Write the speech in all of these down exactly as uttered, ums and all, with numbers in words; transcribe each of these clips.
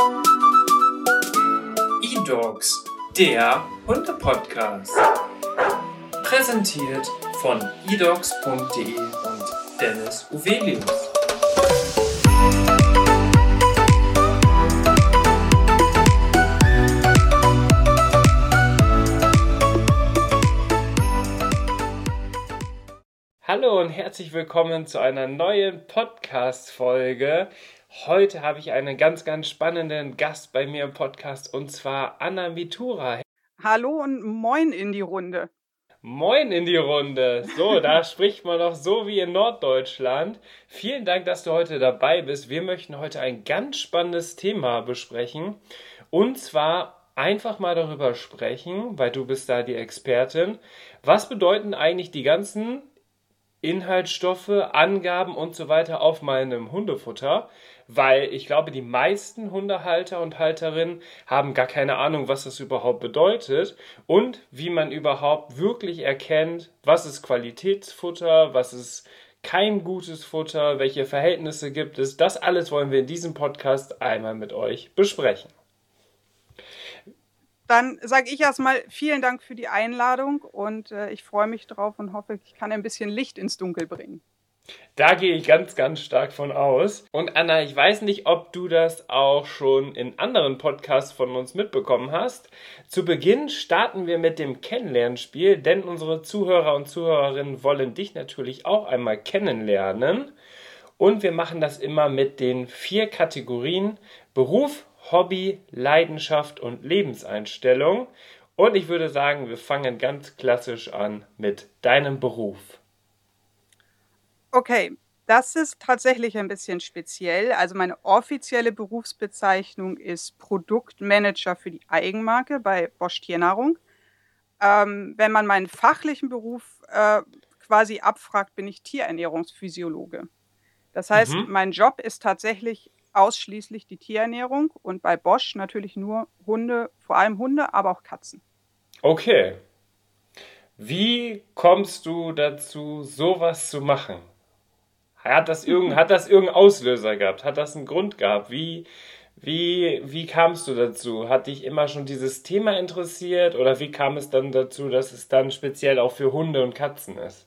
eDogs, der Hunde-Podcast. Präsentiert von edogs punkt de und Dennis Uvelius. Hallo und herzlich willkommen zu einer neuen Podcast-Folge. Heute habe ich einen ganz, ganz spannenden Gast bei mir im Podcast und zwar Anna Mitura. Hallo und moin in die Runde. Moin in die Runde. So, da spricht man doch so wie in Norddeutschland. Vielen Dank, dass du heute dabei bist. Wir möchten heute ein ganz spannendes Thema besprechen und zwar einfach mal darüber sprechen, weil du bist da die Expertin. Was bedeuten eigentlich die ganzen Inhaltsstoffe, Angaben und so weiter auf meinem Hundefutter, weil ich glaube, die meisten Hundehalter und Halterinnen haben gar keine Ahnung, was das überhaupt bedeutet und wie man überhaupt wirklich erkennt, was ist Qualitätsfutter, was ist kein gutes Futter, welche Verhältnisse gibt es. Das alles wollen wir in diesem Podcast einmal mit euch besprechen. Dann sage ich erstmal vielen Dank für die Einladung und äh, ich freue mich drauf und hoffe, ich kann ein bisschen Licht ins Dunkel bringen. Da gehe ich ganz, ganz stark von aus. Und Anna, ich weiß nicht, ob du das auch schon in anderen Podcasts von uns mitbekommen hast. Zu Beginn starten wir mit dem Kennenlernspiel, denn unsere Zuhörer und Zuhörerinnen wollen dich natürlich auch einmal kennenlernen. Und wir machen das immer mit den vier Kategorien Beruf, Hobby, Leidenschaft und Lebenseinstellung. Und ich würde sagen, wir fangen ganz klassisch an mit deinem Beruf. Okay, das ist tatsächlich ein bisschen speziell. Also meine offizielle Berufsbezeichnung ist Produktmanager für die Eigenmarke bei Bosch Tiernahrung. Ähm, wenn man meinen fachlichen Beruf äh, quasi abfragt, bin ich Tierernährungsphysiologe. Das heißt, Mhm. mein Job ist tatsächlich ausschließlich die Tierernährung und bei Bosch natürlich nur Hunde, vor allem Hunde, aber auch Katzen. Okay. Wie kommst du dazu, sowas zu machen? Hat das irgendein, hat das irgendeinen Auslöser gehabt? Hat das einen Grund gehabt? Wie, wie, wie kamst du dazu? Hat dich immer schon dieses Thema interessiert oder wie kam es dann dazu, dass es dann speziell auch für Hunde und Katzen ist?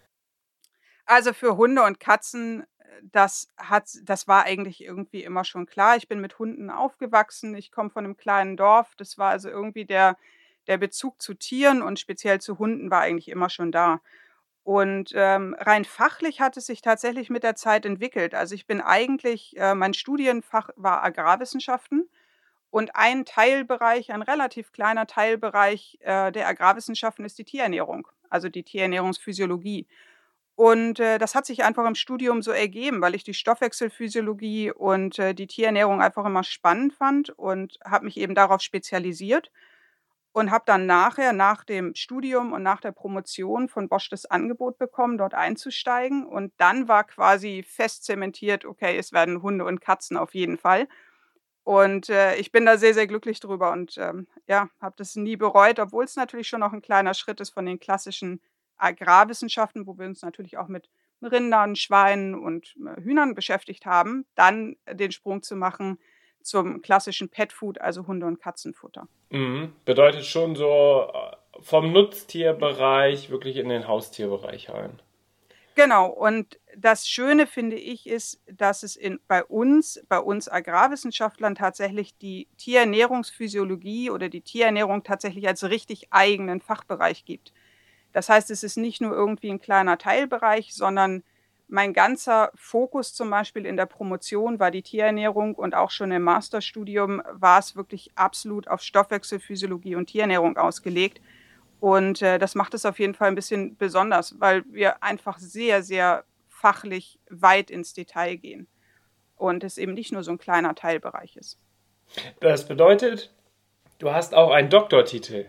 Also für Hunde und Katzen, das hat das war eigentlich irgendwie immer schon klar. Ich bin mit Hunden aufgewachsen. Ich komme von einem kleinen Dorf. Das war also irgendwie der der Bezug zu Tieren und speziell zu Hunden war eigentlich immer schon da. Und, ähm, rein fachlich hat es sich tatsächlich mit der Zeit entwickelt. Also, ich bin eigentlich äh, mein Studienfach war Agrarwissenschaften und ein Teilbereich, ein relativ kleiner Teilbereich, äh, der Agrarwissenschaften ist die Tierernährung, also die Tierernährungsphysiologie. Und, äh, das hat sich einfach im Studium so ergeben, weil ich die Stoffwechselphysiologie und, äh, die Tierernährung einfach immer spannend fand und habe mich eben darauf spezialisiert und habe dann nachher, nach dem Studium und nach der Promotion von Bosch das Angebot bekommen, dort einzusteigen. Und dann war quasi fest zementiert: „Okay, es werden Hunde und Katzen auf jeden Fall." Und, äh, ich bin da sehr, sehr glücklich drüber und, ähm, ja, habe das nie bereut, obwohl es natürlich schon noch ein kleiner Schritt ist von den klassischen Agrarwissenschaften, wo wir uns natürlich auch mit Rindern, Schweinen und, äh, Hühnern beschäftigt haben, dann den Sprung zu machen zum klassischen Petfood, also Hunde und Katzenfutter. Mhm. Bedeutet schon so äh, vom Nutztierbereich wirklich in den Haustierbereich rein. Genau, und das Schöne, finde ich, ist, dass es in bei uns bei uns Agrarwissenschaftlern tatsächlich die Tierernährungsphysiologie oder die Tierernährung tatsächlich als richtig eigenen Fachbereich gibt. Das heißt, es ist nicht nur irgendwie ein kleiner Teilbereich, sondern mein ganzer Fokus zum Beispiel in der Promotion war die Tierernährung und auch schon im Masterstudium war es wirklich absolut auf Stoffwechselphysiologie und Tierernährung ausgelegt. Und, äh, das macht es auf jeden Fall ein bisschen besonders, weil wir einfach sehr, sehr fachlich weit ins Detail gehen und es eben nicht nur so ein kleiner Teilbereich ist. Das bedeutet, du hast auch einen Doktortitel.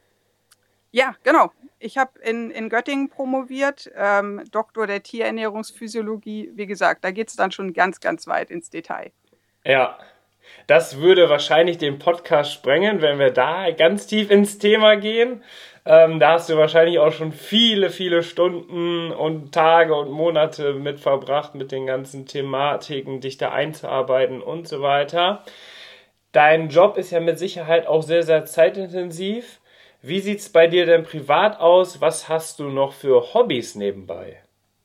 Ja, genau. Ich habe in in Göttingen promoviert, ähm, Doktor der Tierernährungsphysiologie. Wie gesagt, da geht's dann schon ganz, ganz weit ins Detail. Ja, das würde wahrscheinlich den Podcast sprengen, wenn wir da ganz tief ins Thema gehen. Ähm, da hast du wahrscheinlich auch schon viele, viele Stunden und Tage und Monate mit verbracht, mit den ganzen Thematiken, dich da einzuarbeiten und so weiter. Dein Job ist ja mit Sicherheit auch sehr, sehr zeitintensiv. Wie sieht es bei dir denn privat aus? Was hast du noch für Hobbys nebenbei?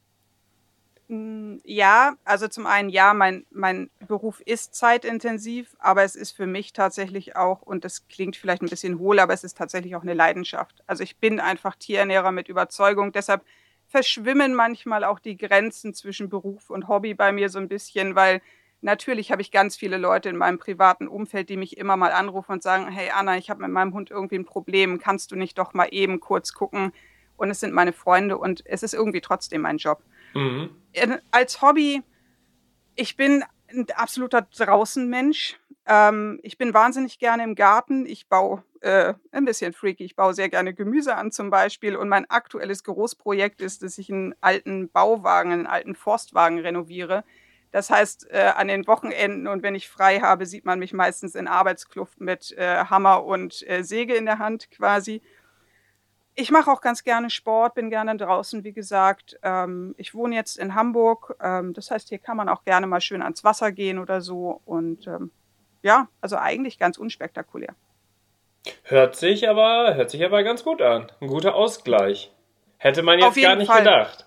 Hm, ja, also zum einen ja, mein mein Beruf ist zeitintensiv, aber es ist für mich tatsächlich auch und das klingt vielleicht ein bisschen hohl, aber es ist tatsächlich auch eine Leidenschaft. Also, ich bin einfach Tierernährer mit Überzeugung, deshalb verschwimmen manchmal auch die Grenzen zwischen Beruf und Hobby bei mir so ein bisschen, weil natürlich habe ich ganz viele Leute in meinem privaten Umfeld, die mich immer mal anrufen und sagen: „Hey Anna, ich habe mit meinem Hund irgendwie ein Problem. Kannst du nicht doch mal eben kurz gucken?“ Und es sind meine Freunde und es ist irgendwie trotzdem mein Job. Mhm. Äh, als Hobby, ich bin 'n absoluter Draußenmensch. Ähm, ich bin wahnsinnig gerne im Garten. Ich baue, äh 'n bisschen freaky, ich baue sehr gerne Gemüse an zum Beispiel und mein aktuelles Großprojekt ist, dass ich einen alten Bauwagen, einen alten Forstwagen renoviere. Das heißt, äh, an den Wochenenden und wenn ich frei habe, sieht man mich meistens in Arbeitskluft mit, äh, Hammer und, äh, Säge in der Hand quasi. Ich mache auch ganz gerne Sport, bin gerne draußen, wie gesagt. Ähm, ich wohne jetzt in Hamburg, ähm, das heißt, hier kann man auch gerne mal schön ans Wasser gehen oder so und, ähm, ja, also eigentlich ganz unspektakulär. Hört sich aber, hört sich aber ganz gut an. Ein guter Ausgleich. Hätte man Auf jetzt gar jeden nicht Fall. gedacht.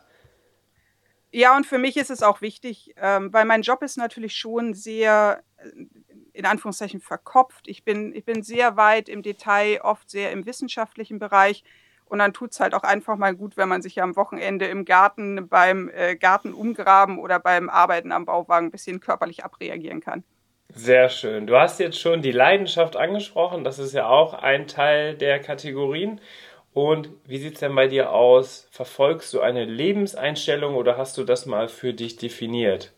Ja, und für mich ist es auch wichtig, ähm, weil mein Job ist natürlich schon sehr, äh, in Anführungszeichen verkopft. Ich bin ich bin sehr weit im Detail, oft sehr im wissenschaftlichen Bereich und dann tut's halt auch einfach mal gut, wenn man sich ja am Wochenende im Garten beim, äh, Garten umgraben oder beim Arbeiten am Bauwagen 'n bisschen körperlich abreagieren kann. Sehr schön. Du hast jetzt schon die Leidenschaft angesprochen. Das ist ja auch ein Teil der Kategorien. Und wie sieht es denn bei dir aus? Verfolgst du eine Lebenseinstellung oder hast du das mal für dich definiert?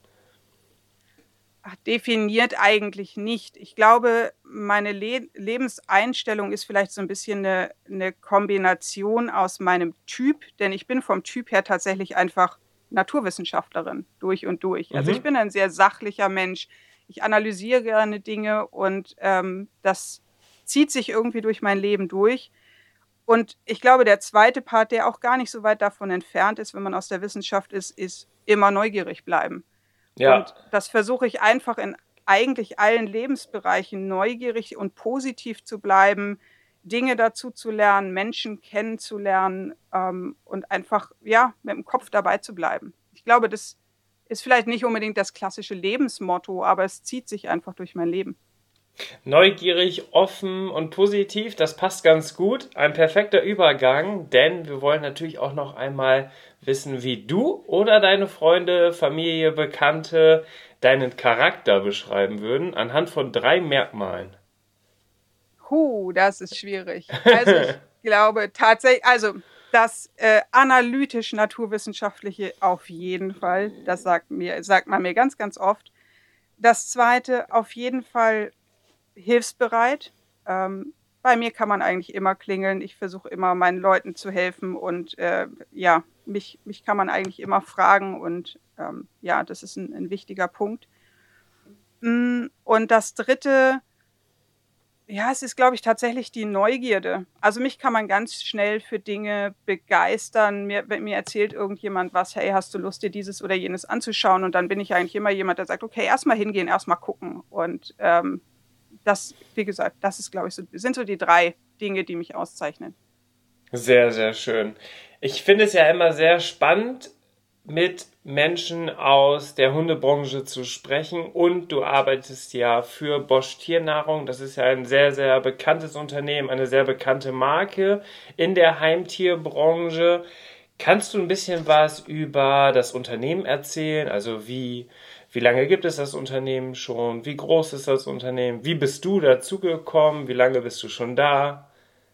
Ach, definiert eigentlich nicht. Ich glaube, meine Le Lebenseinstellung ist vielleicht so 'n bisschen 'ne 'ne Kombination aus meinem Typ, denn ich bin vom Typ her tatsächlich einfach Naturwissenschaftlerin durch und durch. Also, ich Mhm. bin ein sehr sachlicher Mensch. Ich analysiere gerne Dinge und, ähm, das zieht sich irgendwie durch mein Leben durch. Und ich glaube, der zweite Part, der auch gar nicht so weit davon entfernt ist, wenn man aus der Wissenschaft ist, ist immer neugierig bleiben. Ja, Und das versuche ich einfach in eigentlich allen Lebensbereichen neugierig und positiv zu bleiben, Dinge dazu zu lernen, Menschen kennenzulernen, ähm, und einfach, ja, mit dem Kopf dabei zu bleiben. Ich glaube, das ist vielleicht nicht unbedingt das klassische Lebensmotto, aber es zieht sich einfach durch mein Leben. neugierig, offen und positiv, das passt ganz gut. Ein perfekter Übergang, denn wir wollen natürlich auch noch einmal wissen, wie du oder deine Freunde, Familie, Bekannte deinen Charakter beschreiben würden, anhand von drei Merkmalen. Hu, das ist schwierig. Also, ich glaube tatsächlich, also, das, äh, analytisch-naturwissenschaftliche auf jeden Fall. Das sagt mir sagt man mir ganz, ganz oft. Das Zweite auf jeden Fall hilfsbereit. Ähm, bei mir kann man eigentlich immer klingeln. Ich versuche immer, meinen Leuten zu helfen und, äh, ja, mich mich kann man eigentlich immer fragen und, ähm, ja, das ist ein 'n wichtiger Punkt. Hm, und das Dritte, ja, es ist, glaube ich, tatsächlich die Neugierde. Also, mich kann man ganz schnell für Dinge begeistern. Mir wenn mir erzählt irgendjemand was: „Hey, hast du Lust, dir dieses oder jenes anzuschauen?“ Und dann bin ich eigentlich immer jemand, der sagt: „Okay, erst mal hingehen, erst mal gucken.“ Und, ähm, das wie gesagt, das ist, glaube ich, so sind so die drei Dinge, die mich auszeichnen. Sehr, sehr schön. Ich finde es ja immer sehr spannend, mit Menschen aus der Hundebranche zu sprechen und du arbeitest ja für Bosch Tiernahrung. Das ist ja ein sehr, sehr bekanntes Unternehmen, eine sehr bekannte Marke in der Heimtierbranche. Kannst du ein bisschen was über das Unternehmen erzählen? Also wie, wie lange gibt es das Unternehmen schon? Wie groß ist das Unternehmen? Wie bist du dazugekommen? Wie lange bist du schon da?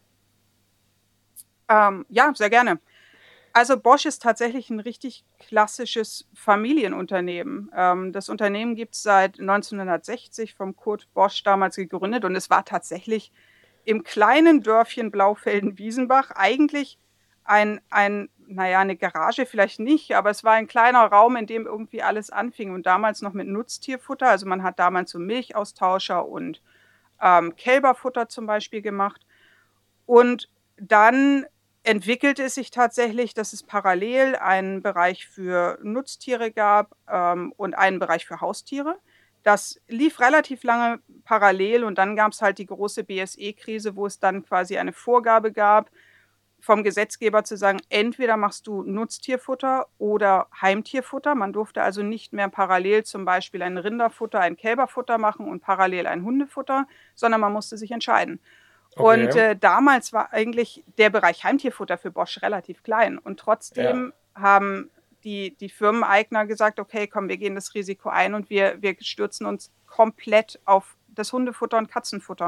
Ähm, ja, sehr gerne. Also, Bosch ist tatsächlich 'n richtig klassisches Familienunternehmen. Ähm, das Unternehmen gibt's seit neunzehnhundertsechzig, vom Kurt Bosch damals gegründet und es war tatsächlich im kleinen Dörfchen Blaufelden-Wiesenbach eigentlich ein ein na ja, 'ne Garage vielleicht nicht, aber es war ein kleiner Raum, in dem irgendwie alles anfing und damals noch mit Nutztierfutter. Also, man hat damals so Milchaustauscher und, ähm, Kälberfutter zum Beispiel gemacht. Und dann entwickelte es sich tatsächlich, dass es parallel einen Bereich für Nutztiere gab, ähm, und einen Bereich für Haustiere. Das lief relativ lange parallel und dann gab's halt die große B S E-Krise, wo es dann quasi eine Vorgabe gab vom Gesetzgeber zu sagen: „Entweder machst du Nutztierfutter oder Heimtierfutter.“ Man durfte also nicht mehr parallel zum Beispiel ein Rinderfutter, ein Kälberfutter machen und parallel ein Hundefutter, sondern man musste sich entscheiden. Und, Okay. äh, damals war eigentlich der Bereich Heimtierfutter für Bosch relativ klein und Ja. trotzdem haben die die Firmeneigner gesagt: „Okay, komm, wir gehen das Risiko ein und wir wir stürzen uns komplett auf das Hundefutter und Katzenfutter.“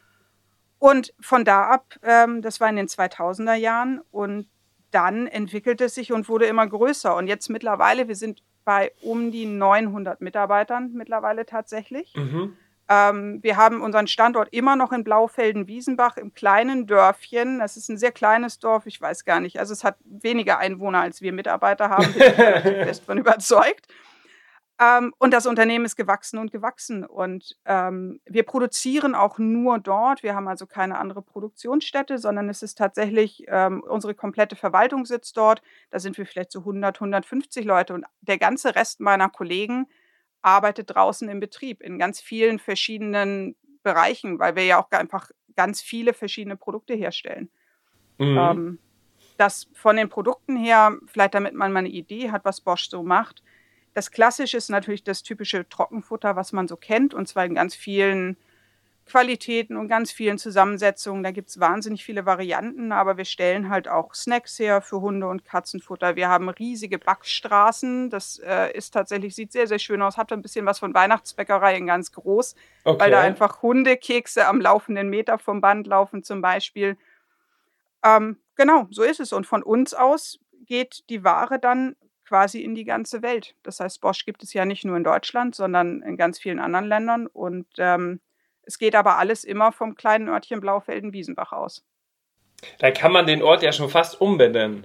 Und von da ab, ähm, das war in den zweitausender Jahren und dann entwickelte es sich und wurde immer größer. Und jetzt mittlerweile wir sind bei um die neunhundert Mitarbeitern mittlerweile tatsächlich. Mhm. Ähm, wir haben unseren Standort immer noch in Blaufelden-Wiesenbach im kleinen Dörfchen. Das ist 'n sehr kleines Dorf, ich weiß gar nicht. Also, es hat weniger Einwohner, als wir Mitarbeiter haben, bin ich relativ fest von überzeugt. Ähm, und das Unternehmen ist gewachsen und gewachsen und, ähm, wir produzieren auch nur dort. Wir haben also keine andere Produktionsstätte, sondern es ist tatsächlich ähm, unsere komplette Verwaltung sitzt dort. Da sind wir vielleicht so hundert, hundertfünfzig Leute und der ganze Rest meiner Kollegen arbeitet draußen im Betrieb in ganz vielen verschiedenen Bereichen, weil wir ja auch ga einfach ganz viele verschiedene Produkte herstellen. Mhm. Ähm, das von den Produkten her vielleicht damit man mal 'ne Idee hat, was Bosch so macht. Das Klassische ist natürlich das typische Trockenfutter, was man so kennt, und zwar in ganz vielen Qualitäten und ganz vielen Zusammensetzungen. Da gibt's wahnsinnig viele Varianten, aber wir stellen halt auch Snacks her für Hunde und Katzenfutter. Wir haben riesige Backstraßen. Das, äh, ist tatsächlich sieht sehr, sehr schön aus, hat 'n bisschen was von Weihnachtsbäckerei in ganz groß, weil da Okay. einfach Hundekekse am laufenden Meter vom Band laufen zum Beispiel. Ähm, genau, so ist es. Und von uns aus geht die Ware dann quasi in die ganze Welt. Das heißt, Bosch gibt es ja nicht nur in Deutschland, sondern in ganz vielen anderen Ländern und, ähm, es geht aber alles immer vom kleinen Örtchen Blaufelden-Wiesenbach aus. Da kann man den Ort ja schon fast umbenennen.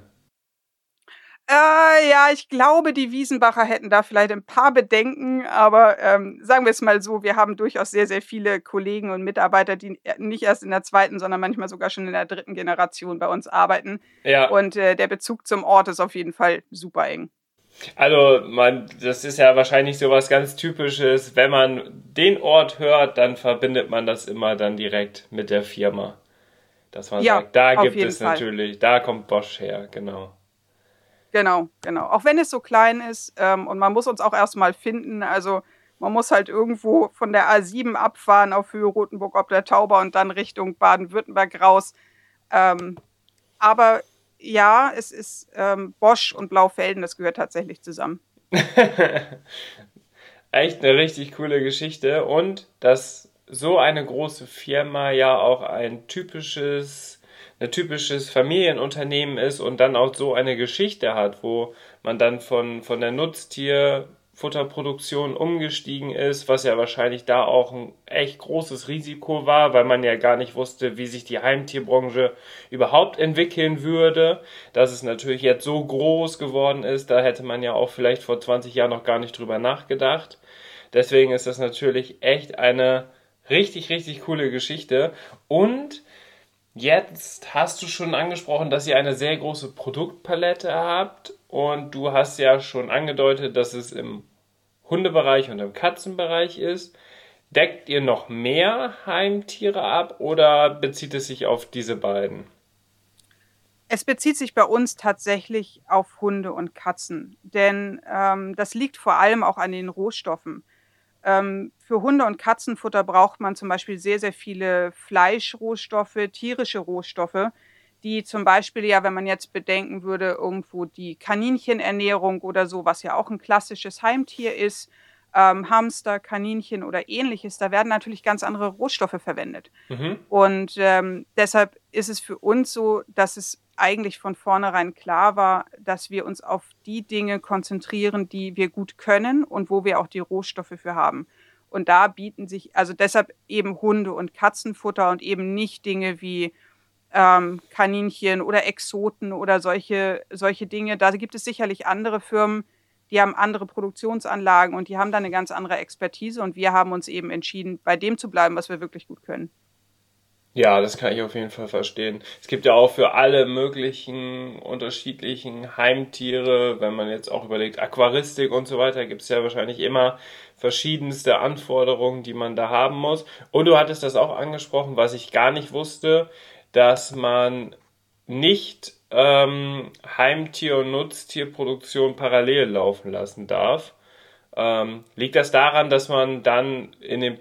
Äh, ja, ich glaube, die Wiesenbacher hätten da vielleicht 'n paar Bedenken, aber, ähm, sagen wir's mal so, wir haben durchaus sehr, sehr viele Kollegen und Mitarbeiter, die äh, nicht erst in der zweiten, sondern manchmal sogar schon in der dritten Generation bei uns arbeiten. Ja. Und, äh, der Bezug zum Ort ist auf jeden Fall super eng. Also, man das ist ja wahrscheinlich so was ganz Typisches. Wenn man den Ort hört, dann verbindet man das immer dann direkt mit der Firma. Dass man Ja, sagt: „Da auf gibt jeden es Fall. natürlich da kommt Bosch her“, genau. Genau, genau. Auch wenn es so klein ist, ähm, und man muss uns auch erst mal finden. Also, man muss halt irgendwo von der A sieben abfahren auf Höhe Rothenburg ob der Tauber und dann Richtung Baden-Württemberg raus. Ähm, aber ja, es ist, ähm, Bosch und Blaufelden, das gehört tatsächlich zusammen. Echt 'ne richtig coole Geschichte und dass so eine große Firma ja auch ein typisches 'ne typisches Familienunternehmen ist und dann auch so eine Geschichte hat, wo man dann von von der Nutztierfutterproduktion umgestiegen ist, was ja wahrscheinlich da auch 'n echt großes Risiko war, weil man ja gar nicht wusste, wie sich die Heimtierbranche überhaupt entwickeln würde. Dass es natürlich jetzt so groß geworden ist, da hätte man ja auch vielleicht vor zwanzig Jahren noch gar nicht drüber nachgedacht. Deswegen ist das natürlich echt eine richtig, richtig coole Geschichte. Und jetzt hast du schon angesprochen, dass ihr eine sehr große Produktpalette habt und du hast ja schon angedeutet, dass es im Hundebereich und im Katzenbereich ist. Deckt ihr noch mehr Heimtiere ab oder bezieht es sich auf diese beiden? Es bezieht sich bei uns tatsächlich auf Hunde und Katzen, denn, ähm, das liegt vor allem auch an den Rohstoffen. Ähm, für Hunde und Katzenfutter braucht man zum Beispiel sehr, sehr viele Fleischrohstoffe, tierische Rohstoffe, die zum Beispiel ja, wenn man jetzt bedenken würde, irgendwo die Kaninchenernährung oder so, was ja auch 'n klassisches Heimtier ist, ähm, Hamster, Kaninchen oder Ähnliches, da werden natürlich ganz andere Rohstoffe verwendet. Mhm. Und, ähm, deshalb ist es für uns so, dass es eigentlich von vornherein klar war, dass wir uns auf die Dinge konzentrieren, die wir gut können und wo wir auch die Rohstoffe für haben. Und da bieten sich also deshalb eben Hunde und Katzenfutter und eben nicht Dinge wie, ähm, Kaninchen oder Exoten oder solche solche Dinge. Da gibt es sicherlich andere Firmen, die haben andere Produktionsanlagen und die haben da 'ne ganz andere Expertise und wir haben uns eben entschieden, bei dem zu bleiben, was wir wirklich gut können. Ja, das kann ich auf jeden Fall verstehen. Es gibt ja auch für alle möglichen unterschiedlichen Heimtiere, wenn man jetzt auch überlegt, Aquaristik und so weiter, gibt es ja wahrscheinlich immer verschiedenste Anforderungen, die man da haben muss. Und du hattest das auch angesprochen, was ich gar nicht wusste, dass man nicht ähm, Heimtier- und Nutztierproduktion parallel laufen lassen darf. Ähm, liegt das daran, dass man dann in den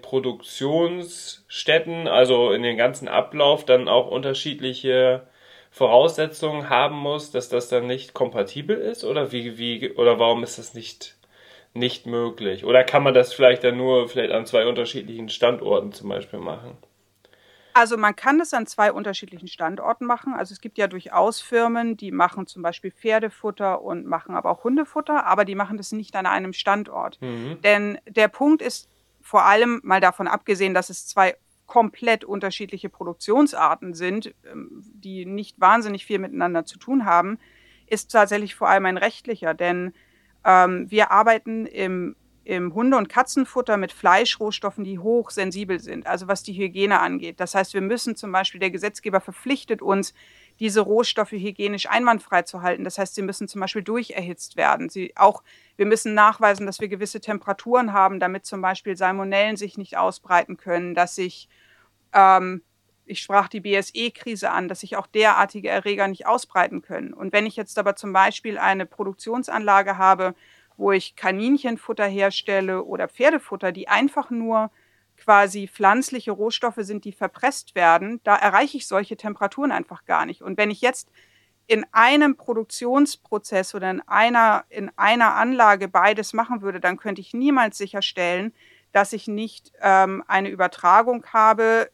Produktionsstätten, also in den ganzen Ablauf, dann auch unterschiedliche Voraussetzungen haben muss, dass das dann nicht kompatibel ist? Oder wie, wie, oder warum ist das nicht, nicht möglich? Oder kann man das vielleicht dann nur vielleicht an zwei unterschiedlichen Standorten zum Beispiel machen? Also, man kann das an zwei unterschiedlichen Standorten machen. Also, es gibt ja durchaus Firmen, die machen zum Beispiel Pferdefutter und machen aber auch Hundefutter, aber die machen das nicht an einem Standort. Mhm. Denn der Punkt ist vor allem, mal davon abgesehen, dass es zwei komplett unterschiedliche Produktionsarten sind, ähm, die nicht wahnsinnig viel miteinander zu tun haben, ist tatsächlich vor allem ein rechtlicher. Denn, ähm, wir arbeiten im im Hunde und Katzenfutter mit Fleischrohstoffen, die hochsensibel sind, also was die Hygiene angeht. Das heißt, wir müssen zum Beispiel der Gesetzgeber verpflichtet uns, diese Rohstoffe hygienisch einwandfrei zu halten. Das heißt, sie müssen zum Beispiel durcherhitzt werden. Sie auch wir müssen nachweisen, dass wir gewisse Temperaturen haben, damit zum Beispiel Salmonellen sich nicht ausbreiten können, dass sich, ähm ich sprach die B S E-Krise an, dass sich auch derartige Erreger nicht ausbreiten können. Und wenn ich jetzt aber zum Beispiel eine Produktionsanlage habe, wo ich Kaninchenfutter herstelle oder Pferdefutter, die einfach nur quasi pflanzliche Rohstoffe sind, die verpresst werden, da erreiche ich solche Temperaturen einfach gar nicht. Und wenn ich jetzt in einem Produktionsprozess oder in einer in einer Anlage beides machen würde, dann könnte ich niemals sicherstellen, dass ich nicht, ähm, eine Übertragung habe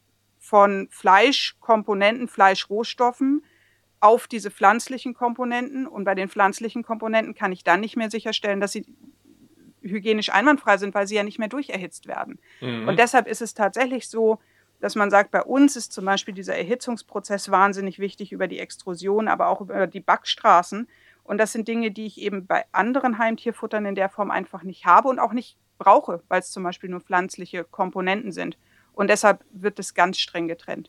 von Fleischkomponenten, Fleischrohstoffen auf diese pflanzlichen Komponenten. Und bei den pflanzlichen Komponenten kann ich dann nicht mehr sicherstellen, dass sie hygienisch einwandfrei sind, weil sie ja nicht mehr durcherhitzt werden. Und Mhm. deshalb ist es tatsächlich so, dass man sagt, bei uns ist zum Beispiel dieser Erhitzungsprozess wahnsinnig wichtig über die Extrusion, aber auch über die Backstraßen. Und das sind Dinge, die ich eben bei anderen Heimtierfuttern in der Form einfach nicht habe und auch nicht brauche, weil es zum Beispiel nur pflanzliche Komponenten sind. Und deshalb wird es ganz streng getrennt.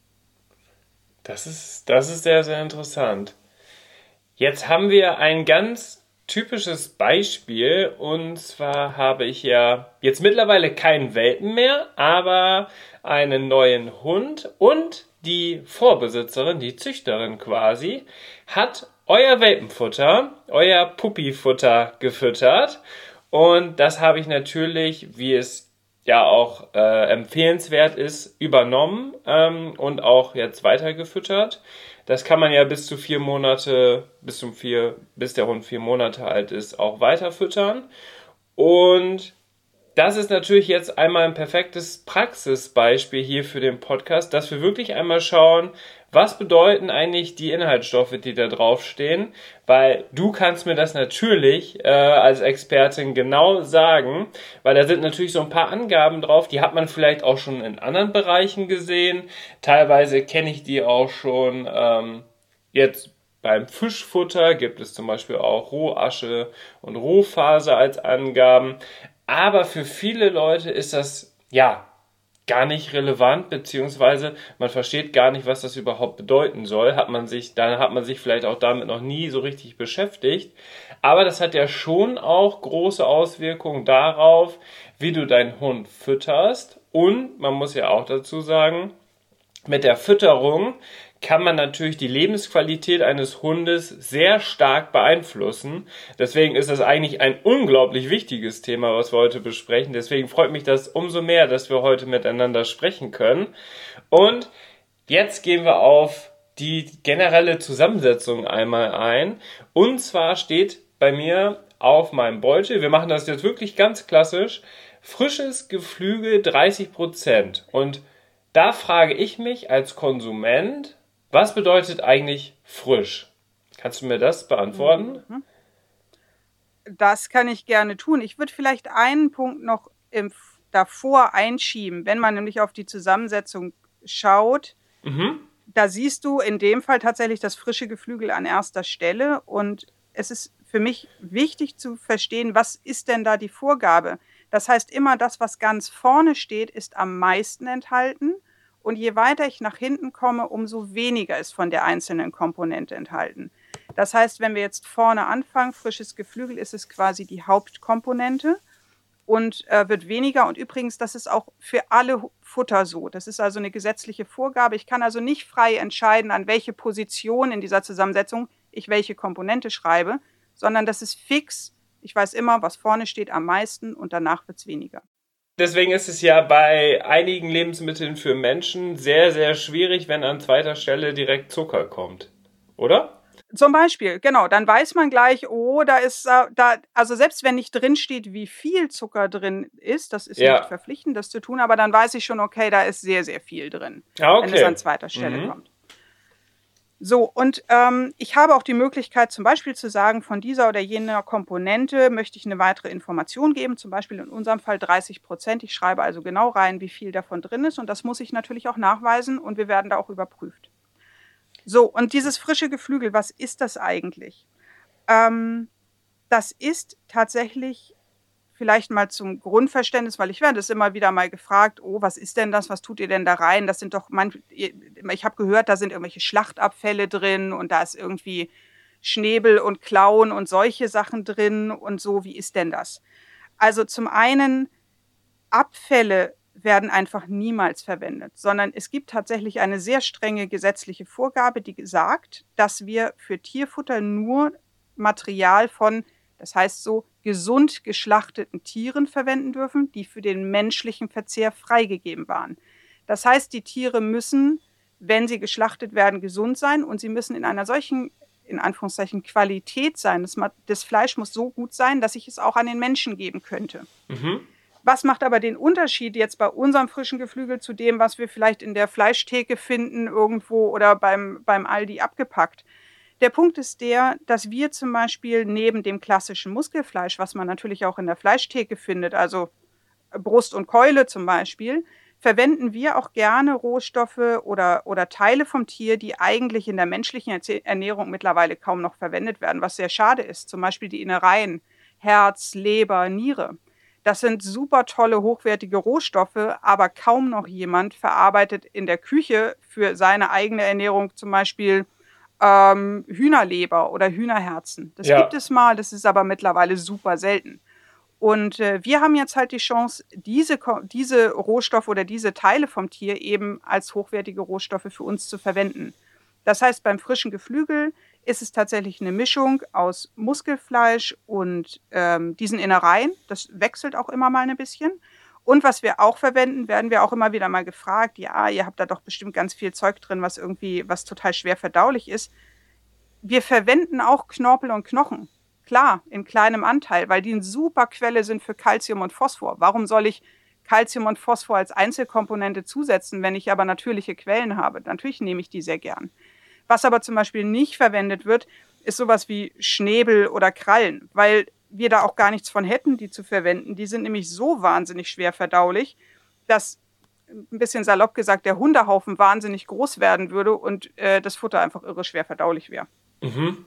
Das ist, das ist sehr, sehr interessant. Jetzt haben wir ein ganz typisches Beispiel und zwar habe ich ja jetzt mittlerweile keinen Welpen mehr, aber einen neuen Hund und die Vorbesitzerin, die Züchterin quasi, hat euer Welpenfutter, euer Puppifutter gefüttert und das habe ich natürlich, wie es ja auch äh, empfehlenswert ist, übernommen ähm, und auch jetzt weitergefüttert. Das kann man ja bis zu vier Monate, bis zum vier, bis der Hund vier Monate alt ist, auch weiter füttern. Und das ist natürlich jetzt einmal ein perfektes Praxisbeispiel hier für den Podcast, dass wir wirklich einmal schauen, was bedeuten eigentlich die Inhaltsstoffe, die da draufstehen, weil du kannst mir das natürlich äh, als Expertin genau sagen, weil da sind natürlich so ein paar Angaben drauf, die hat man vielleicht auch schon in anderen Bereichen gesehen, teilweise kenne ich die auch schon ähm, jetzt beim Fischfutter, gibt es zum Beispiel auch Rohasche und Rohfaser als Angaben. Aber für viele Leute ist das, ja, gar nicht relevant, beziehungsweise man versteht gar nicht, was das überhaupt bedeuten soll. Hat man sich, dann hat man sich vielleicht auch damit noch nie so richtig beschäftigt. Aber das hat ja schon auch große Auswirkungen darauf, wie du deinen Hund fütterst. Und man muss ja auch dazu sagen, mit der Fütterung kann man natürlich die Lebensqualität eines Hundes sehr stark beeinflussen. Deswegen ist das eigentlich ein unglaublich wichtiges Thema, was wir heute besprechen. Deswegen freut mich das umso mehr, dass wir heute miteinander sprechen können. Und jetzt gehen wir auf die generelle Zusammensetzung einmal ein. Und zwar steht bei mir auf meinem Beutel, wir machen das jetzt wirklich ganz klassisch, frisches Geflügel dreißig Prozent. Und da frage ich mich als Konsument, was bedeutet eigentlich frisch? Kannst du mir das beantworten? Mhm. Das kann ich gerne tun. Ich würde vielleicht einen Punkt noch im F davor einschieben, wenn man nämlich auf die Zusammensetzung schaut. Mhm. Da siehst du in dem Fall tatsächlich das frische Geflügel an erster Stelle und es ist für mich wichtig zu verstehen, was ist denn da die Vorgabe? Das heißt immer, das, was ganz vorne steht, ist am meisten enthalten Und je weiter ich nach hinten komme, umso weniger ist von der einzelnen Komponente enthalten. Das heißt, wenn wir jetzt vorne anfangen, frisches Geflügel, ist es quasi die Hauptkomponente und äh, wird weniger. Und übrigens, das ist auch für alle Futter so. Das ist also eine gesetzliche Vorgabe. Ich kann also nicht frei entscheiden, an welche Position in dieser Zusammensetzung ich welche Komponente schreibe, sondern das ist fix. Ich weiß immer, was vorne steht am meisten und danach wird es weniger. Deswegen ist es ja bei einigen Lebensmitteln für Menschen sehr, sehr schwierig, wenn an zweiter Stelle direkt Zucker kommt, oder? Zum Beispiel, genau, dann weiß man gleich, oh, da ist, äh, da, also selbst wenn nicht drin steht, wie viel Zucker drin ist, das ist Ja. nicht verpflichtend, das zu tun, aber dann weiß ich schon, okay, da ist sehr, sehr viel drin, Ah, wenn es okay. an zweiter Stelle Mhm. kommt. So, und ähm, ich habe auch die Möglichkeit, zum Beispiel zu sagen, von dieser oder jener Komponente möchte ich eine weitere Information geben, zum Beispiel in unserem Fall dreißig Prozent. Ich schreibe also genau rein, wie viel davon drin ist und das muss ich natürlich auch nachweisen und wir werden da auch überprüft. So, und dieses frische Geflügel, was ist das eigentlich? Ähm, das ist tatsächlich vielleicht mal zum Grundverständnis, weil ich werde es immer wieder mal gefragt, oh, was ist denn das, was tut ihr denn da rein? Das sind doch, manch, ich habe gehört, da sind irgendwelche Schlachtabfälle drin und da ist irgendwie Schnäbel und Klauen und solche Sachen drin und so, wie ist denn das? Also zum einen, Abfälle werden einfach niemals verwendet, sondern es gibt tatsächlich eine sehr strenge gesetzliche Vorgabe, die sagt, dass wir für Tierfutter nur Material von, das heißt so, gesund geschlachteten Tieren verwenden dürfen, die für den menschlichen Verzehr freigegeben waren. Das heißt, die Tiere müssen, wenn sie geschlachtet werden, gesund sein und sie müssen in einer solchen, in Anführungszeichen, Qualität sein. Das, das Fleisch muss so gut sein, dass ich es auch an den Menschen geben könnte. Mhm. Was macht aber den Unterschied jetzt bei unserem frischen Geflügel zu dem, was wir vielleicht in der Fleischtheke finden irgendwo oder beim, beim Aldi abgepackt? Der Punkt ist der, dass wir zum Beispiel neben dem klassischen Muskelfleisch, was man natürlich auch in der Fleischtheke findet, also Brust und Keule zum Beispiel, verwenden wir auch gerne Rohstoffe oder, oder Teile vom Tier, die eigentlich in der menschlichen Ernährung mittlerweile kaum noch verwendet werden, was sehr schade ist. Zum Beispiel die Innereien, Herz, Leber, Niere. Das sind super tolle, hochwertige Rohstoffe, aber kaum noch jemand verarbeitet in der Küche für seine eigene Ernährung zum Beispiel ähm, Hühnerleber oder Hühnerherzen. Das Ja. gibt es mal, das ist aber mittlerweile super selten. Und äh, wir haben jetzt halt die Chance, diese, diese Rohstoffe oder diese Teile vom Tier eben als hochwertige Rohstoffe für uns zu verwenden. Das heißt, beim frischen Geflügel ist es tatsächlich eine Mischung aus Muskelfleisch und ähm, diesen Innereien. Das wechselt auch immer mal ein bisschen. Und was wir auch verwenden, werden wir auch immer wieder mal gefragt, ja, ihr habt da doch bestimmt ganz viel Zeug drin, was irgendwie, was total schwer verdaulich ist. Wir verwenden auch Knorpel und Knochen. Klar, in kleinem Anteil, weil die eine super Quelle sind für Calcium und Phosphor. Warum soll ich Calcium und Phosphor als Einzelkomponente zusetzen, wenn ich aber natürliche Quellen habe? Natürlich nehme ich die sehr gern. Was aber zum Beispiel nicht verwendet wird, ist sowas wie Schnäbel oder Krallen, weil wir da auch gar nichts von hätten, die zu verwenden. Die sind nämlich so wahnsinnig schwer verdaulich, dass, ein bisschen salopp gesagt, der Hundehaufen wahnsinnig groß werden würde und äh, das Futter einfach irre schwer verdaulich wäre. Mhm.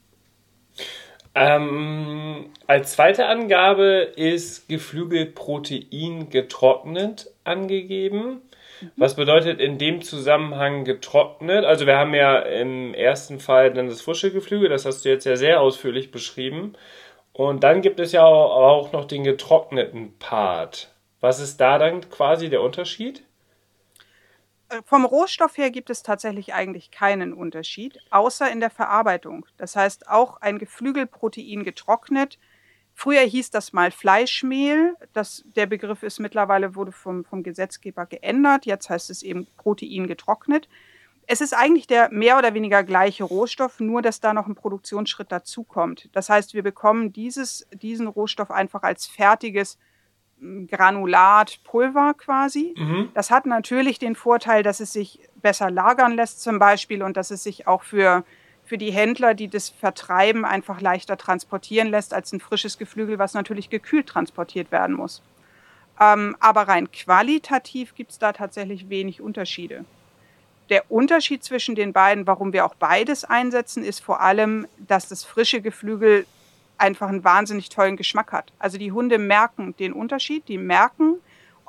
Ähm, als zweite Angabe ist Geflügelprotein getrocknet angegeben. Was bedeutet in dem Zusammenhang getrocknet? Also wir haben ja im ersten Fall dann das frische Geflügel, das hast du jetzt ja sehr ausführlich beschrieben. Und dann gibt es ja auch noch den getrockneten Part. Was ist da dann quasi der Unterschied? Vom Rohstoff her gibt es tatsächlich eigentlich keinen Unterschied, außer in der Verarbeitung. Das heißt, auch ein Geflügelprotein getrocknet. Früher hieß das mal Fleischmehl. Das, der Begriff ist mittlerweile, wurde vom, vom Gesetzgeber geändert. Jetzt heißt es eben Protein getrocknet. Es ist eigentlich der mehr oder weniger gleiche Rohstoff, nur dass da noch ein Produktionsschritt dazukommt. Das heißt, wir bekommen dieses, diesen Rohstoff einfach als fertiges Granulat, Pulver quasi. Mhm. Das hat natürlich den Vorteil, dass es sich besser lagern lässt zum Beispiel und dass es sich auch für, für die Händler, die das vertreiben, einfach leichter transportieren lässt als ein frisches Geflügel, was natürlich gekühlt transportiert werden muss. Ähm, aber rein qualitativ gibt es da tatsächlich wenig Unterschiede. Der Unterschied zwischen den beiden, warum wir auch beides einsetzen, ist vor allem, dass das frische Geflügel einfach einen wahnsinnig tollen Geschmack hat. Also die Hunde merken den Unterschied, die merken,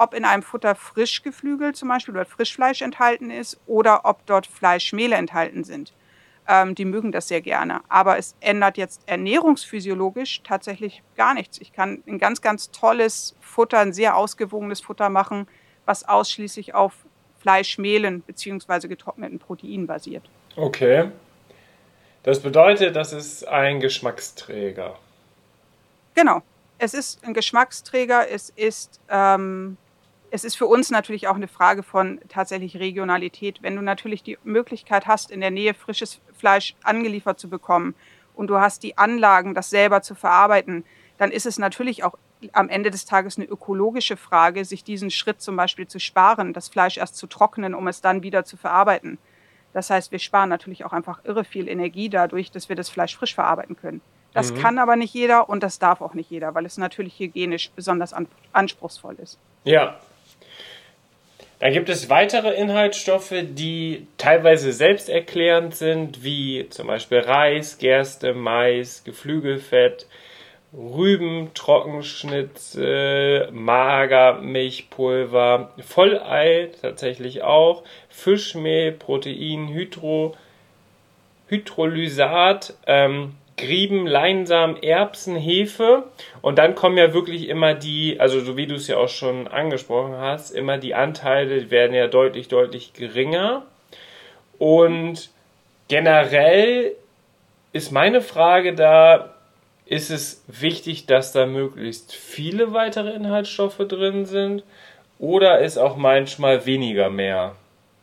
ob in einem Futter Frischgeflügel zum Beispiel oder Frischfleisch enthalten ist oder ob dort Fleischmehle enthalten sind. Ähm, die mögen das sehr gerne. Aber es ändert jetzt ernährungsphysiologisch tatsächlich gar nichts. Ich kann ein ganz, ganz tolles Futter, ein sehr ausgewogenes Futter machen, was ausschließlich auf Fleischmehlen beziehungsweise getrockneten Proteinen basiert. Okay. Das bedeutet, das ist ein Geschmacksträger. Genau. Es ist ein Geschmacksträger. Es ist, ähm, es ist für uns natürlich auch eine Frage von tatsächlich Regionalität. Wenn du natürlich die Möglichkeit hast, in der Nähe frisches Fleisch angeliefert zu bekommen und du hast die Anlagen, das selber zu verarbeiten, dann ist es natürlich auch am Ende des Tages eine ökologische Frage, sich diesen Schritt zum Beispiel zu sparen, das Fleisch erst zu trocknen, um es dann wieder zu verarbeiten. Das heißt, wir sparen natürlich auch einfach irre viel Energie dadurch, dass wir das Fleisch frisch verarbeiten können. Das Mhm. kann aber nicht jeder und das darf auch nicht jeder, weil es natürlich hygienisch besonders an, anspruchsvoll ist. Ja. Dann gibt es weitere Inhaltsstoffe, die teilweise selbsterklärend sind, wie zum Beispiel Reis, Gerste, Mais, Geflügelfett, Rüben, Trockenschnitzel, Magermilchpulver, Vollei tatsächlich auch, Fischmehl, Protein, Hydro, Hydrolysat, ähm, Grieben, Leinsamen, Erbsen, Hefe und dann kommen ja wirklich immer die, also so wie du es ja auch schon angesprochen hast, immer die Anteile die werden ja deutlich, deutlich geringer und generell ist meine Frage da, ist es wichtig, dass da möglichst viele weitere Inhaltsstoffe drin sind oder ist auch manchmal weniger mehr?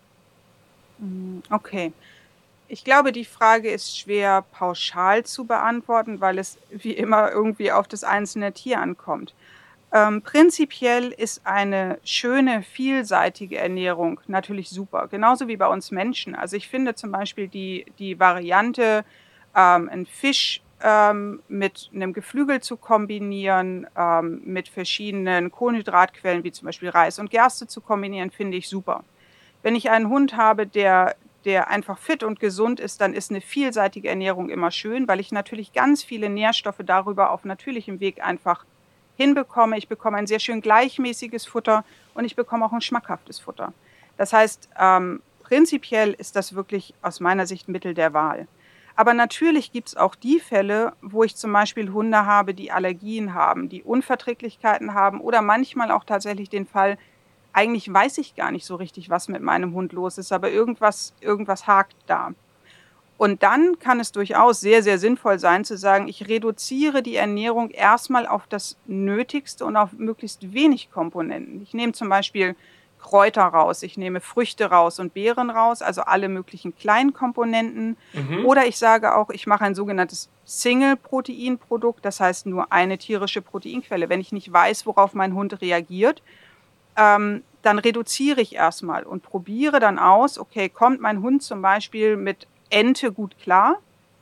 Okay. Ich glaube, die Frage ist schwer pauschal zu beantworten, weil es wie immer irgendwie auf das einzelne Tier ankommt. Ähm, prinzipiell ist eine schöne, vielseitige Ernährung natürlich super, genauso wie bei uns Menschen. Also ich finde zum Beispiel die, die Variante, ähm, einen Fisch ähm, mit einem Geflügel zu kombinieren, ähm, mit verschiedenen Kohlenhydratquellen wie zum Beispiel Reis und Gerste zu kombinieren, finde ich super. Wenn ich einen Hund habe, der, der einfach fit und gesund ist, dann ist eine vielseitige Ernährung immer schön, weil ich natürlich ganz viele Nährstoffe darüber auf natürlichem Weg einfach hinbekomme. Ich bekomme ein sehr schön gleichmäßiges Futter und ich bekomme auch ein schmackhaftes Futter. Das heißt, ähm, prinzipiell ist das wirklich aus meiner Sicht Mittel der Wahl. Aber natürlich gibt es auch die Fälle, wo ich zum Beispiel Hunde habe, die Allergien haben, die Unverträglichkeiten haben oder manchmal auch tatsächlich den Fall, eigentlich weiß ich gar nicht so richtig, was mit meinem Hund los ist, aber irgendwas, irgendwas hakt da. Und dann kann es durchaus sehr, sehr sinnvoll sein zu sagen, ich reduziere die Ernährung erstmal auf das Nötigste und auf möglichst wenig Komponenten. Ich nehme zum Beispiel Kräuter raus, ich nehme Früchte raus und Beeren raus, also alle möglichen kleinen Komponenten. Mhm. Oder ich sage auch, ich mache ein sogenanntes Single-Protein-Produkt, das heißt nur eine tierische Proteinquelle. Wenn ich nicht weiß, worauf mein Hund reagiert, ähm, dann reduziere ich erstmal und probiere dann aus, okay, kommt mein Hund zum Beispiel mit Ente gut klar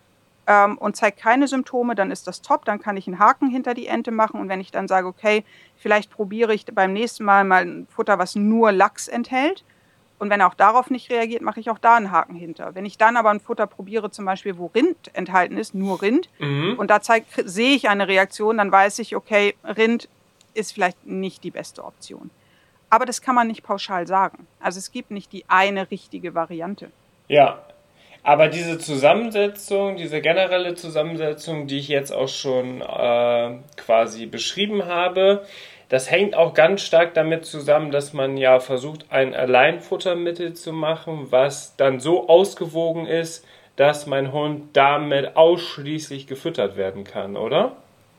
ähm, und zeigt keine Symptome, dann ist das top, dann kann ich einen Haken hinter die Ente machen und wenn ich dann sage, okay, vielleicht probiere ich beim nächsten Mal mal ein Futter, was nur Lachs enthält und wenn er auch darauf nicht reagiert, mache ich auch da einen Haken hinter. Wenn ich dann aber ein Futter probiere, zum Beispiel, wo Rind enthalten ist, nur Rind, Mhm. und da zeig, sehe ich eine Reaktion, dann weiß ich, okay, Rind ist vielleicht nicht die beste Option. Aber das kann man nicht pauschal sagen. Also es gibt nicht die eine richtige Variante. Ja, aber diese Zusammensetzung, diese generelle Zusammensetzung, die ich jetzt auch schon äh, quasi beschrieben habe, das hängt auch ganz stark damit zusammen, dass man ja versucht, ein Alleinfuttermittel zu machen, was dann so ausgewogen ist, dass mein Hund damit ausschließlich gefüttert werden kann, oder?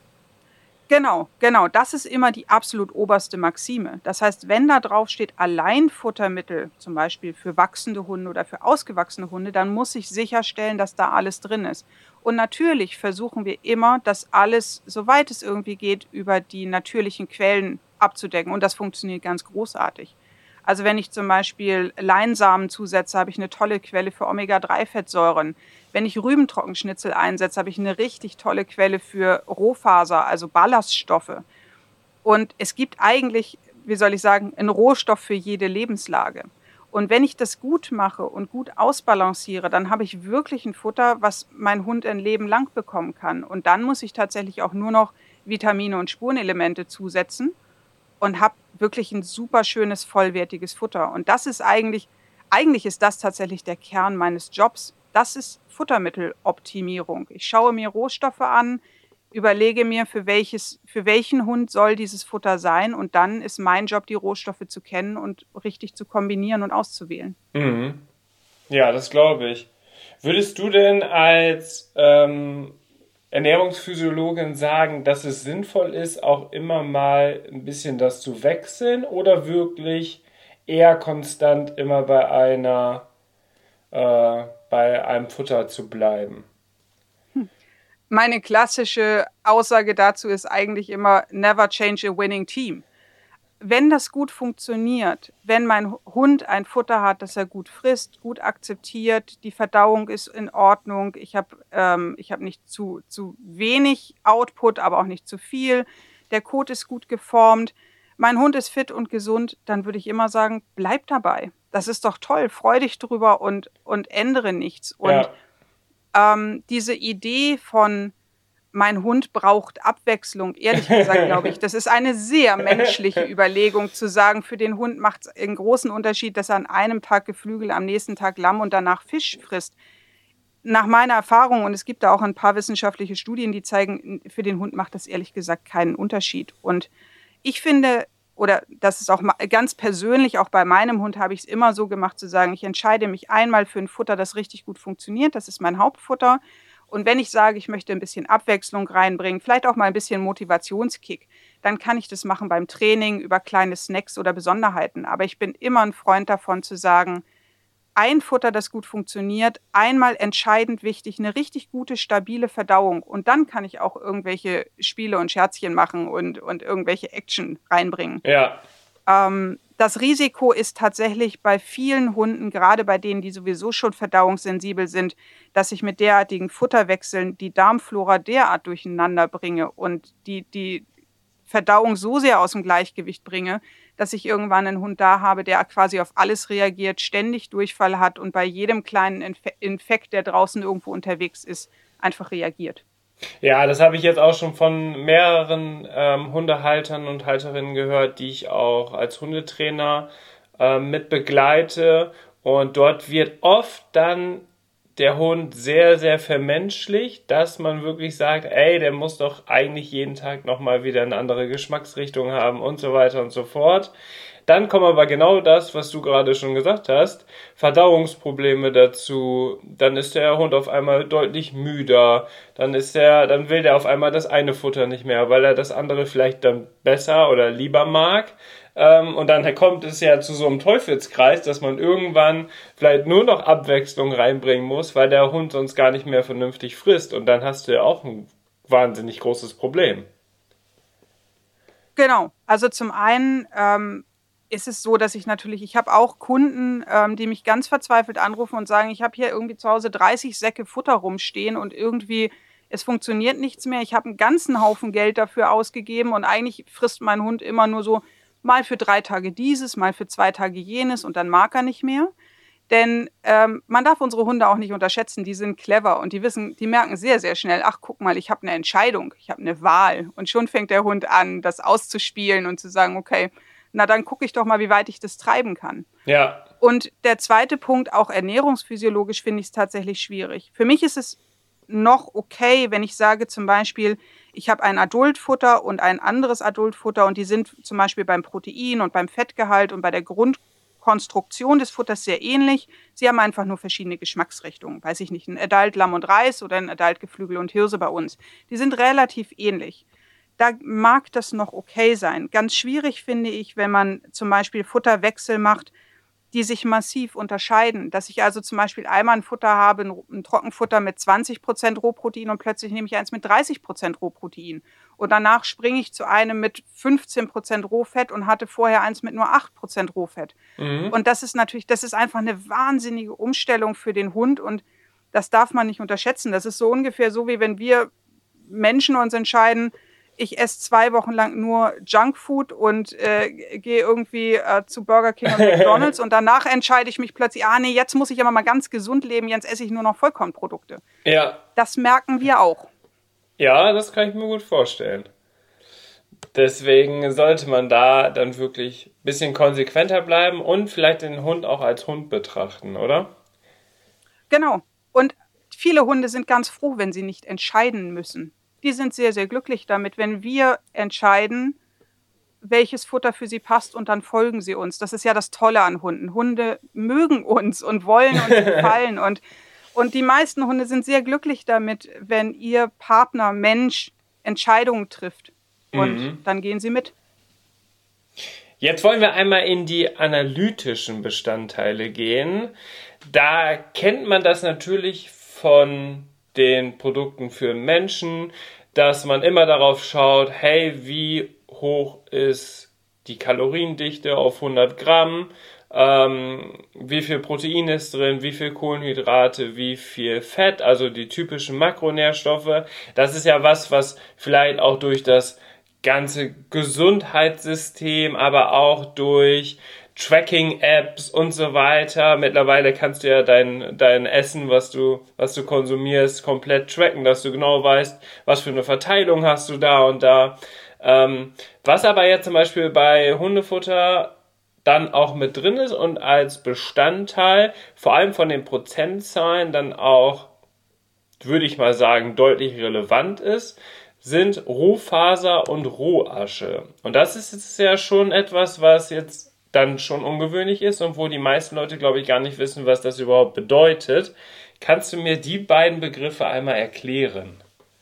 Genau, genau. Das ist immer die absolut oberste Maxime. Das heißt, wenn da drauf steht Alleinfuttermittel, zum Beispiel für wachsende Hunde oder für ausgewachsene Hunde, dann muss ich sicherstellen, dass da alles drin ist. Und natürlich versuchen wir immer, das alles, soweit es irgendwie geht, über die natürlichen Quellen abzudecken. Und das funktioniert ganz großartig. Also wenn ich zum Beispiel Leinsamen zusetze, habe ich eine tolle Quelle für Omega drei Fettsäuren. Wenn ich Rübentrockenschnitzel einsetze, habe ich eine richtig tolle Quelle für Rohfaser, also Ballaststoffe. Und es gibt eigentlich, wie soll ich sagen, einen Rohstoff für jede Lebenslage. Und wenn ich das gut mache und gut ausbalanciere, dann habe ich wirklich ein Futter, was mein Hund ein Leben lang bekommen kann. Und dann muss ich tatsächlich auch nur noch Vitamine und Spurenelemente zusetzen und habe wirklich ein super schönes, vollwertiges Futter. Und das ist eigentlich eigentlich ist das tatsächlich der Kern meines Jobs. Das ist Futtermitteloptimierung. Ich schaue mir Rohstoffe an, überlege mir, für welches für welchen Hund soll dieses Futter sein, und dann ist mein Job, die Rohstoffe zu kennen und richtig zu kombinieren und auszuwählen. Mhm. Ja, das glaube ich. Würdest du denn als ähm, Ernährungsphysiologin sagen, dass es sinnvoll ist, auch immer mal ein bisschen das zu wechseln, oder wirklich eher konstant immer bei einer äh, bei einem Futter zu bleiben? Meine klassische Aussage dazu ist eigentlich immer: „Never change a winning team." Wenn das gut funktioniert, wenn mein Hu Hund ein Futter hat, das er gut frisst, gut akzeptiert, die Verdauung ist in Ordnung, ich habe ähm, ich habe nicht zu zu wenig Output, aber auch nicht zu viel, der Kot ist gut geformt, mein Hund ist fit und gesund, dann würde ich immer sagen: „Bleib dabei. Das ist doch toll, freu dich drüber und und ändere nichts." Und, Ja, ähm, diese Idee von: „Mein Hund braucht Abwechslung", ehrlich gesagt glaube ich, das ist eine sehr menschliche Überlegung zu sagen, für den Hund macht's 'n großen Unterschied, dass er an einem Tag Geflügel, am nächsten Tag Lamm und danach Fisch frisst. Nach meiner Erfahrung, und es gibt da auch ein paar wissenschaftliche Studien, die zeigen, n für den Hund macht das ehrlich gesagt keinen Unterschied. Und ich finde, oder das ist auch ma ganz persönlich, auch bei meinem Hund habe ich's immer so gemacht, zu sagen: „Ich entscheide mich einmal für 'n Futter, das richtig gut funktioniert. Das ist mein Hauptfutter. Und wenn ich sage, ich möchte 'n bisschen Abwechslung reinbringen, vielleicht auch mal 'n bisschen Motivationskick, dann kann ich das machen beim Training über kleine Snacks oder Besonderheiten." Aber ich bin immer 'n Freund davon zu sagen: Ein Futter, das gut funktioniert, einmal entscheidend wichtig, 'ne richtig gute, stabile Verdauung. Und dann kann ich auch irgendwelche Spiele und Scherzchen machen und und irgendwelche Action reinbringen. ja, Ähm, das Risiko ist tatsächlich bei vielen Hunden, grade bei denen, die sowieso schon verdauungssensibel sind, dass ich mit derartigen Futterwechseln die Darmflora derart durcheinander bringe und die die Verdauung so sehr aus'm Gleichgewicht bringe, dass ich irgendwann 'nen Hund da habe, der quasi auf alles reagiert, ständig Durchfall hat und bei jedem kleinen Infe Infekt, der draußen irgendwo unterwegs ist, einfach reagiert. ja, das habe ich jetzt auch schon von mehreren ähm, Hundehaltern und Halterinnen gehört, die ich auch als Hundetrainer ähm, mit begleite. Und dort wird oft dann der Hund sehr, sehr vermenschlicht, dass man wirklich sagt, ey, der muss doch eigentlich jeden Tag nochmal wieder eine andere Geschmacksrichtung haben und so weiter und so fort. Dann kommt aber genau das, was du gerade schon gesagt hast, Verdauungsprobleme dazu. Dann ist der Hund auf einmal deutlich müder. Dann ist er, dann will der auf einmal das eine Futter nicht mehr, weil er das andere vielleicht dann besser oder lieber mag. Ähm, und dann kommt es ja zu so einem Teufelskreis, dass man irgendwann vielleicht nur noch Abwechslung reinbringen muss, weil der Hund sonst gar nicht mehr vernünftig frisst. Und dann hast du ja auch ein wahnsinnig großes Problem. Genau. Also, zum einen, ähm, ist es so, dass ich natürlich ich habe auch Kunden, ähm, die mich ganz verzweifelt anrufen und sagen: „Ich habe hier irgendwie zu Hause dreißig Säcke Futter rumstehen und irgendwie es funktioniert nichts mehr. Ich habe 'n ganzen Haufen Geld dafür ausgegeben und eigentlich frisst mein Hund immer nur so mal für drei Tage dieses, mal für zwei Tage jenes und dann mag er nicht mehr." Denn, ähm, man darf unsere Hunde auch nicht unterschätzen, die sind clever und die wissen die merken sehr, sehr schnell: „Ach, guck mal, ich habe 'ne Entscheidung, ich habe 'ne Wahl." Und schon fängt der Hund an, das auszuspielen und zu sagen: „Okay, na dann gucke ich doch mal, wie weit ich das treiben kann." Ja, Und der zweite Punkt, auch ernährungsphysiologisch finde ich's tatsächlich schwierig. Für mich ist es noch okay, wenn ich sage zum Beispiel, ich habe ein Adultfutter und ein anderes Adultfutter und die sind zum Beispiel beim Protein und beim Fettgehalt und bei der Grundkonstruktion des Futters sehr ähnlich. Sie haben einfach nur verschiedene Geschmacksrichtungen. Weiß ich nicht, 'n Adult Lamm und Reis oder 'n Adult Geflügel und Hirse bei uns. Die sind relativ ähnlich. Da mag das noch okay sein. Ganz schwierig finde ich, wenn man zum Beispiel Futterwechsel macht, die sich massiv unterscheiden. Dass ich also zum Beispiel einmal 'n Futter habe, 'n R 'n Trockenfutter mit zwanzig Prozent Rohprotein und plötzlich nehme ich eins mit dreißig Prozent Rohprotein. Und danach springe ich zu einem mit fünfzehn Prozent Rohfett und hatte vorher eins mit nur acht Prozent Rohfett. mhm. Und das ist natürlich das ist einfach 'ne wahnsinnige Umstellung für den Hund und das darf man nicht unterschätzen. Das ist so ungefähr so, wie wenn wir Menschen uns entscheiden: „Ich esse zwei Wochen lang nur Junkfood und, äh, gehe irgendwie, äh, zu Burger King und McDonald's und danach entscheide ich mich plötzlich: ‚Ah ne, jetzt muss ich aber mal ganz gesund leben, jetzt esse ich nur noch Ja, Das merken wir auch. ja, das kann ich mir gut vorstellen. Deswegen sollte man da dann wirklich ein bisschen konsequenter bleiben und vielleicht den Hund auch als Hund betrachten, oder? Genau. Und viele Hunde sind ganz froh, wenn sie nicht entscheiden müssen. Die sind sehr, sehr glücklich damit, wenn wir entscheiden, welches Futter für sie passt und dann folgen sie uns. Das ist ja das Tolle an Hunden. Hunde mögen uns und wollen uns gefallen. Und, und die meisten Hunde sind sehr glücklich damit, wenn ihr Partner, Mensch, Entscheidungen trifft. Und Mhm. dann gehen sie mit. Jetzt wollen wir einmal in die analytischen Bestandteile gehen. Da kennt man das natürlich von den Produkten für Menschen, dass man immer darauf schaut, hey, wie hoch ist die Kaloriendichte auf hundert Gramm, ähm, wie viel Protein ist drin, wie viel Kohlenhydrate, wie viel Fett, also die typischen Makronährstoffe. Das ist ja was, was vielleicht auch durch das ganze Gesundheitssystem, aber auch durch Tracking-Apps und so weiter. Mittlerweile kannst du ja dein, dein Essen, was du, was du konsumierst, komplett tracken, dass du genau weißt, was für eine Verteilung hast du da und da. Ähm, was aber jetzt zum Beispiel bei Hundefutter dann auch mit drin ist und als Bestandteil, vor allem von den Prozentzahlen, dann auch, würde ich mal sagen, deutlich relevant ist, sind Rohfaser und Rohasche. Und das ist jetzt ja schon etwas, was jetzt dann schon ungewöhnlich ist und wo die meisten Leute, glaube ich, gar nicht wissen, was das überhaupt bedeutet. Kannst du mir die beiden Begriffe einmal erklären?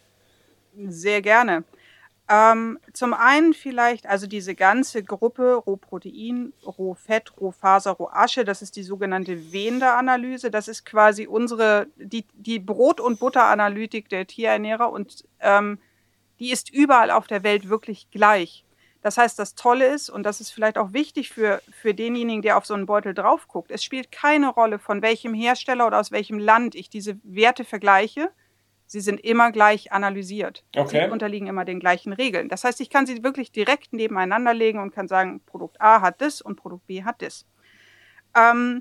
Sehr gerne. Ähm, zum einen vielleicht, also diese ganze Gruppe Rohprotein, Rohfett, Rohfaser, Rohasche, das ist die sogenannte Wenda-Analyse. Das ist quasi unsere, die, die Brot- und Butteranalytik der Tierernährer und ähm, die ist überall auf der Welt wirklich gleich. Das heißt, das Tolle ist, und das ist vielleicht auch wichtig für, für denjenigen, der auf so einen Beutel drauf guckt, es spielt keine Rolle, von welchem Hersteller oder aus welchem Land ich diese Werte vergleiche. Sie sind immer gleich analysiert. Okay. Sie unterliegen immer den gleichen Regeln. Das heißt, ich kann sie wirklich direkt nebeneinander legen und kann sagen, Produkt A hat das und Produkt B hat das. Ähm,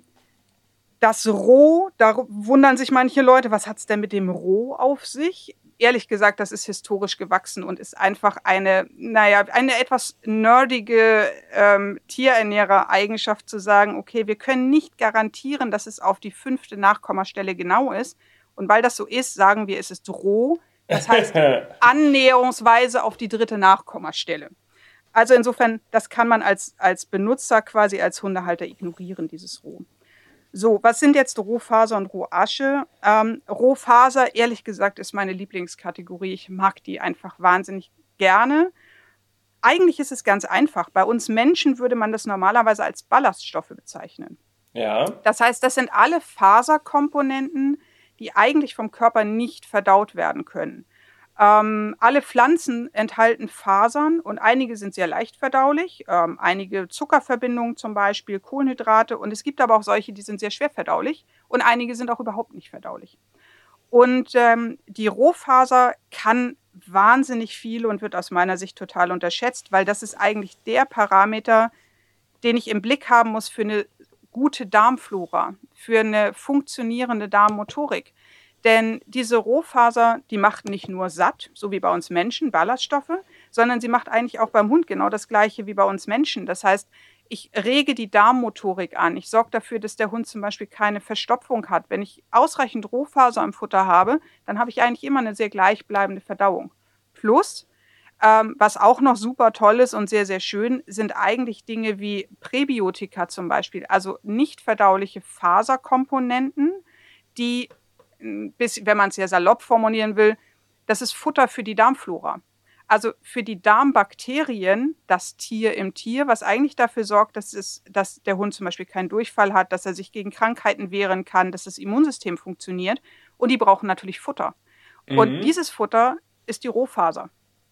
das Roh, da wundern sich manche Leute, was hat es denn mit dem Roh auf sich? Ehrlich gesagt, das ist historisch gewachsen und ist einfach eine, naja, eine etwas nerdige ähm, Tierernährer-Eigenschaft zu sagen, okay, wir können nicht garantieren, dass es auf die fünfte Nachkommastelle genau ist. Und weil das so ist, sagen wir, es ist roh. Das heißt, annäherungsweise auf die dritte Nachkommastelle. Also insofern, das kann man als, als Benutzer quasi als Hundehalter ignorieren, dieses Roh. So, was sind jetzt Rohfaser und Rohasche? Ähm, Rohfaser, ehrlich gesagt, ist meine Lieblingskategorie. Ich mag die einfach wahnsinnig gerne. Eigentlich ist es ganz einfach. Bei uns Menschen würde man das normalerweise als Ballaststoffe bezeichnen. Ja. Das heißt, das sind alle Faserkomponenten, die eigentlich vom Körper nicht verdaut werden können. Ähm, alle Pflanzen enthalten Fasern und einige sind sehr leicht verdaulich, ähm, einige Zuckerverbindungen zum Beispiel, Kohlenhydrate und es gibt aber auch solche, die sind sehr schwer verdaulich und einige sind auch überhaupt nicht verdaulich. Und ähm, die Rohfaser kann wahnsinnig viel und wird aus meiner Sicht total unterschätzt, weil das ist eigentlich der Parameter, den ich im Blick haben muss für eine gute Darmflora, für eine funktionierende Darmmotorik. Denn diese Rohfaser, die macht nicht nur satt, so wie bei uns Menschen, Ballaststoffe, sondern sie macht eigentlich auch beim Hund genau das Gleiche wie bei uns Menschen. Das heißt, ich rege die Darmmotorik an. Ich sorge dafür, dass der Hund zum Beispiel keine Verstopfung hat. Wenn ich ausreichend Rohfaser im Futter habe, dann habe ich eigentlich immer eine sehr gleichbleibende Verdauung. Plus, ähm, was auch noch super toll ist und sehr, sehr schön, sind eigentlich Dinge wie Präbiotika zum Beispiel, also nicht verdauliche Faserkomponenten, die, bis, wenn man es ja salopp formulieren will, das ist Futter für die Darmflora. Also für die Darmbakterien, das Tier im Tier, was eigentlich dafür sorgt, dass, es, dass der Hund zum Beispiel keinen Durchfall hat, dass er sich gegen Krankheiten wehren kann, dass das Immunsystem funktioniert. Und die brauchen natürlich Futter. Mhm. Und dieses Futter ist die Rohfaser.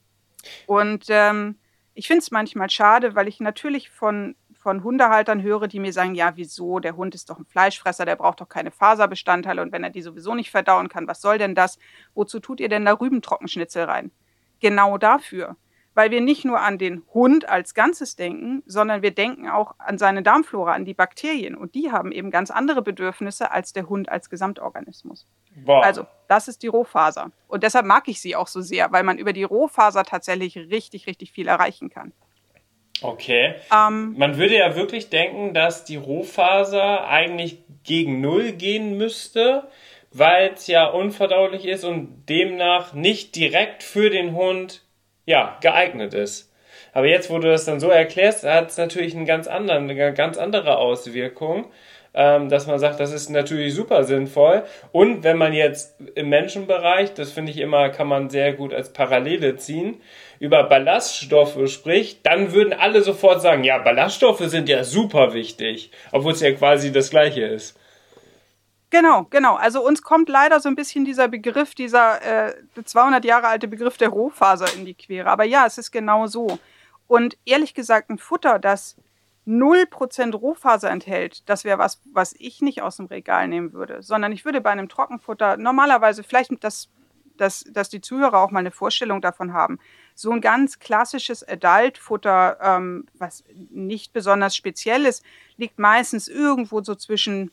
Und ähm, ich finde es manchmal schade, weil ich natürlich von, von Hundehaltern höre, die mir sagen, ja, wieso, der Hund ist doch ein Fleischfresser, der braucht doch keine Faserbestandteile und wenn er die sowieso nicht verdauen kann, was soll denn das? Wozu tut ihr denn da Rübentrockenschnitzel rein? Genau dafür, weil wir nicht nur an den Hund als Ganzes denken, sondern wir denken auch an seine Darmflora, an die Bakterien. Und die haben eben ganz andere Bedürfnisse als der Hund als Gesamtorganismus. Boah. Also, das ist die Rohfaser. Und deshalb mag ich sie auch so sehr, weil man über die Rohfaser tatsächlich richtig, richtig viel erreichen kann. Okay. Ähm, Man würde ja wirklich denken, dass die Rohfaser eigentlich gegen Null gehen müsste, weil es ja unverdaulich ist und demnach nicht direkt für den Hund ja, geeignet ist. Aber jetzt, wo du das dann so erklärst, hat es natürlich einen ganz anderen, eine ganz andere Auswirkung, ähm, dass man sagt, das ist natürlich super sinnvoll. Und wenn man jetzt im Menschenbereich, das finde ich immer, kann man sehr gut als Parallele ziehen, über Ballaststoffe spricht, dann würden alle sofort sagen, ja, Ballaststoffe sind ja super wichtig, obwohl es ja quasi das Gleiche ist. Genau, genau. Also uns kommt leider so ein bisschen dieser Begriff, dieser äh, zweihundert Jahre alte Begriff der Rohfaser in die Quere. Aber ja, es ist genau so. Und ehrlich gesagt, ein Futter, das null Prozent Rohfaser enthält, das wäre was, was ich nicht aus dem Regal nehmen würde, sondern ich würde bei einem Trockenfutter normalerweise, vielleicht, dass, dass, dass die Zuhörer auch mal eine Vorstellung davon haben, so ein ganz klassisches Adult-Futter, ähm, was nicht besonders speziell ist, liegt meistens irgendwo so zwischen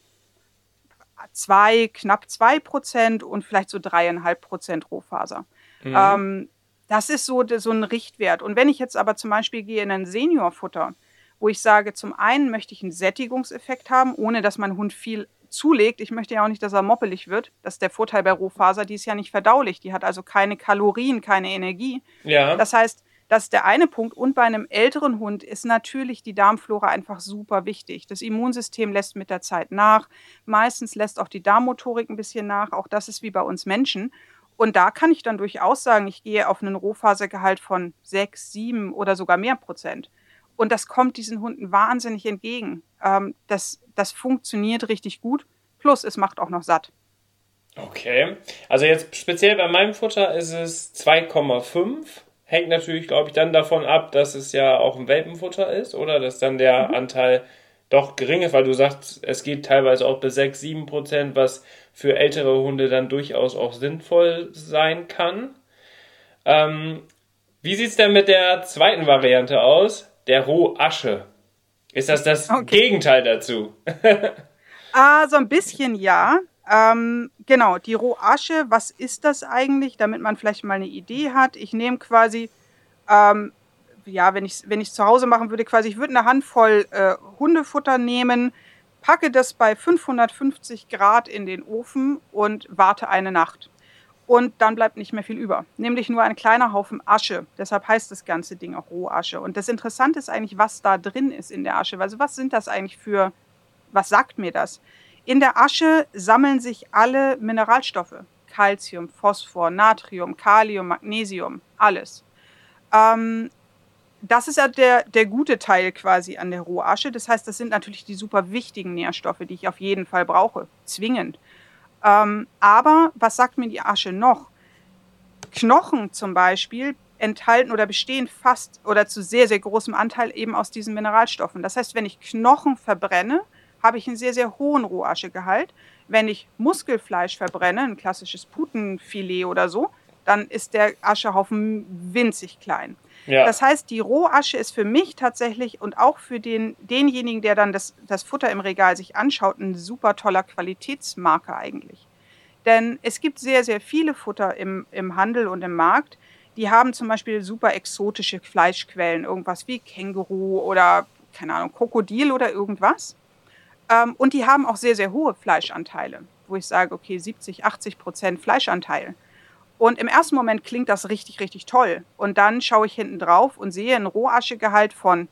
zwei, knapp zwei Prozent und vielleicht so dreieinhalb Prozent Rohfaser. Mhm. Ähm, das ist so, so ein Richtwert. Und wenn ich jetzt aber zum Beispiel gehe in ein Seniorfutter, wo ich sage, zum einen möchte ich einen Sättigungseffekt haben, ohne dass mein Hund viel zulegt. Ich möchte ja auch nicht, dass er moppelig wird. Das ist der Vorteil bei Rohfaser, die ist ja nicht verdaulich. Die hat also keine Kalorien, keine Energie. Ja. Das heißt, das ist der eine Punkt. Und bei einem älteren Hund ist natürlich die Darmflora einfach super wichtig. Das Immunsystem lässt mit der Zeit nach. Meistens lässt auch die Darmmotorik ein bisschen nach. Auch das ist wie bei uns Menschen. Und da kann ich dann durchaus sagen, ich gehe auf einen Rohfasergehalt von sechs, sieben oder sogar mehr Prozent. Und das kommt diesen Hunden wahnsinnig entgegen. Ähm, das, das funktioniert richtig gut. Plus, es macht auch noch satt. Okay. Also jetzt speziell bei meinem Futter ist es zwei Komma fünf. Hängt natürlich, glaube ich, dann davon ab, dass es ja auch ein Welpenfutter ist oder dass dann der mhm. Anteil doch gering ist, weil du sagst, es geht teilweise auch bis sechs, sieben Prozent, was für ältere Hunde dann durchaus auch sinnvoll sein kann. Ähm, wie sieht es denn mit der zweiten Variante aus? Der Rohasche. Ist das das okay. Gegenteil dazu? ah, so ein bisschen ja. Ähm, genau, die Rohasche, was ist das eigentlich, damit man vielleicht mal eine Idee hat? Ich nehme quasi, ähm, ja, wenn ich wenn ich zu Hause machen würde, quasi, ich würde eine Handvoll äh, Hundefutter nehmen, packe das bei fünfhundertfünfzig Grad in den Ofen und warte eine Nacht. Und dann bleibt nicht mehr viel über, nämlich nur ein kleiner Haufen Asche. Deshalb heißt das ganze Ding auch Rohasche. Und das Interessante ist eigentlich, was da drin ist in der Asche. Also was sind das eigentlich für, was sagt mir das? In der Asche sammeln sich alle Mineralstoffe. Calcium, Phosphor, Natrium, Kalium, Magnesium, alles. Ähm, das ist ja der, der gute Teil quasi an der Rohasche. Das heißt, das sind natürlich die super wichtigen Nährstoffe, die ich auf jeden Fall brauche, zwingend. Ähm, aber was sagt mir die Asche noch? Knochen zum Beispiel enthalten oder bestehen fast oder zu sehr, sehr großem Anteil eben aus diesen Mineralstoffen. Das heißt, wenn ich Knochen verbrenne, habe ich einen sehr, sehr hohen Rohaschegehalt. Wenn ich Muskelfleisch verbrenne, ein klassisches Putenfilet oder so, dann ist der Aschehaufen winzig klein. Ja. Das heißt, die Rohasche ist für mich tatsächlich und auch für den, denjenigen, der dann das, das Futter im Regal sich anschaut, ein super toller Qualitätsmarker eigentlich. Denn es gibt sehr, sehr viele Futter im, im Handel und im Markt, die haben zum Beispiel super exotische Fleischquellen, irgendwas wie Känguru oder, keine Ahnung, Krokodil oder irgendwas. Ähm, und die haben auch sehr, sehr hohe Fleischanteile, wo ich sage, okay, siebzig, achtzig Prozent Fleischanteil. Und im ersten Moment klingt das richtig, richtig toll. Und dann schaue ich hinten drauf und sehe einen Rohaschegehalt von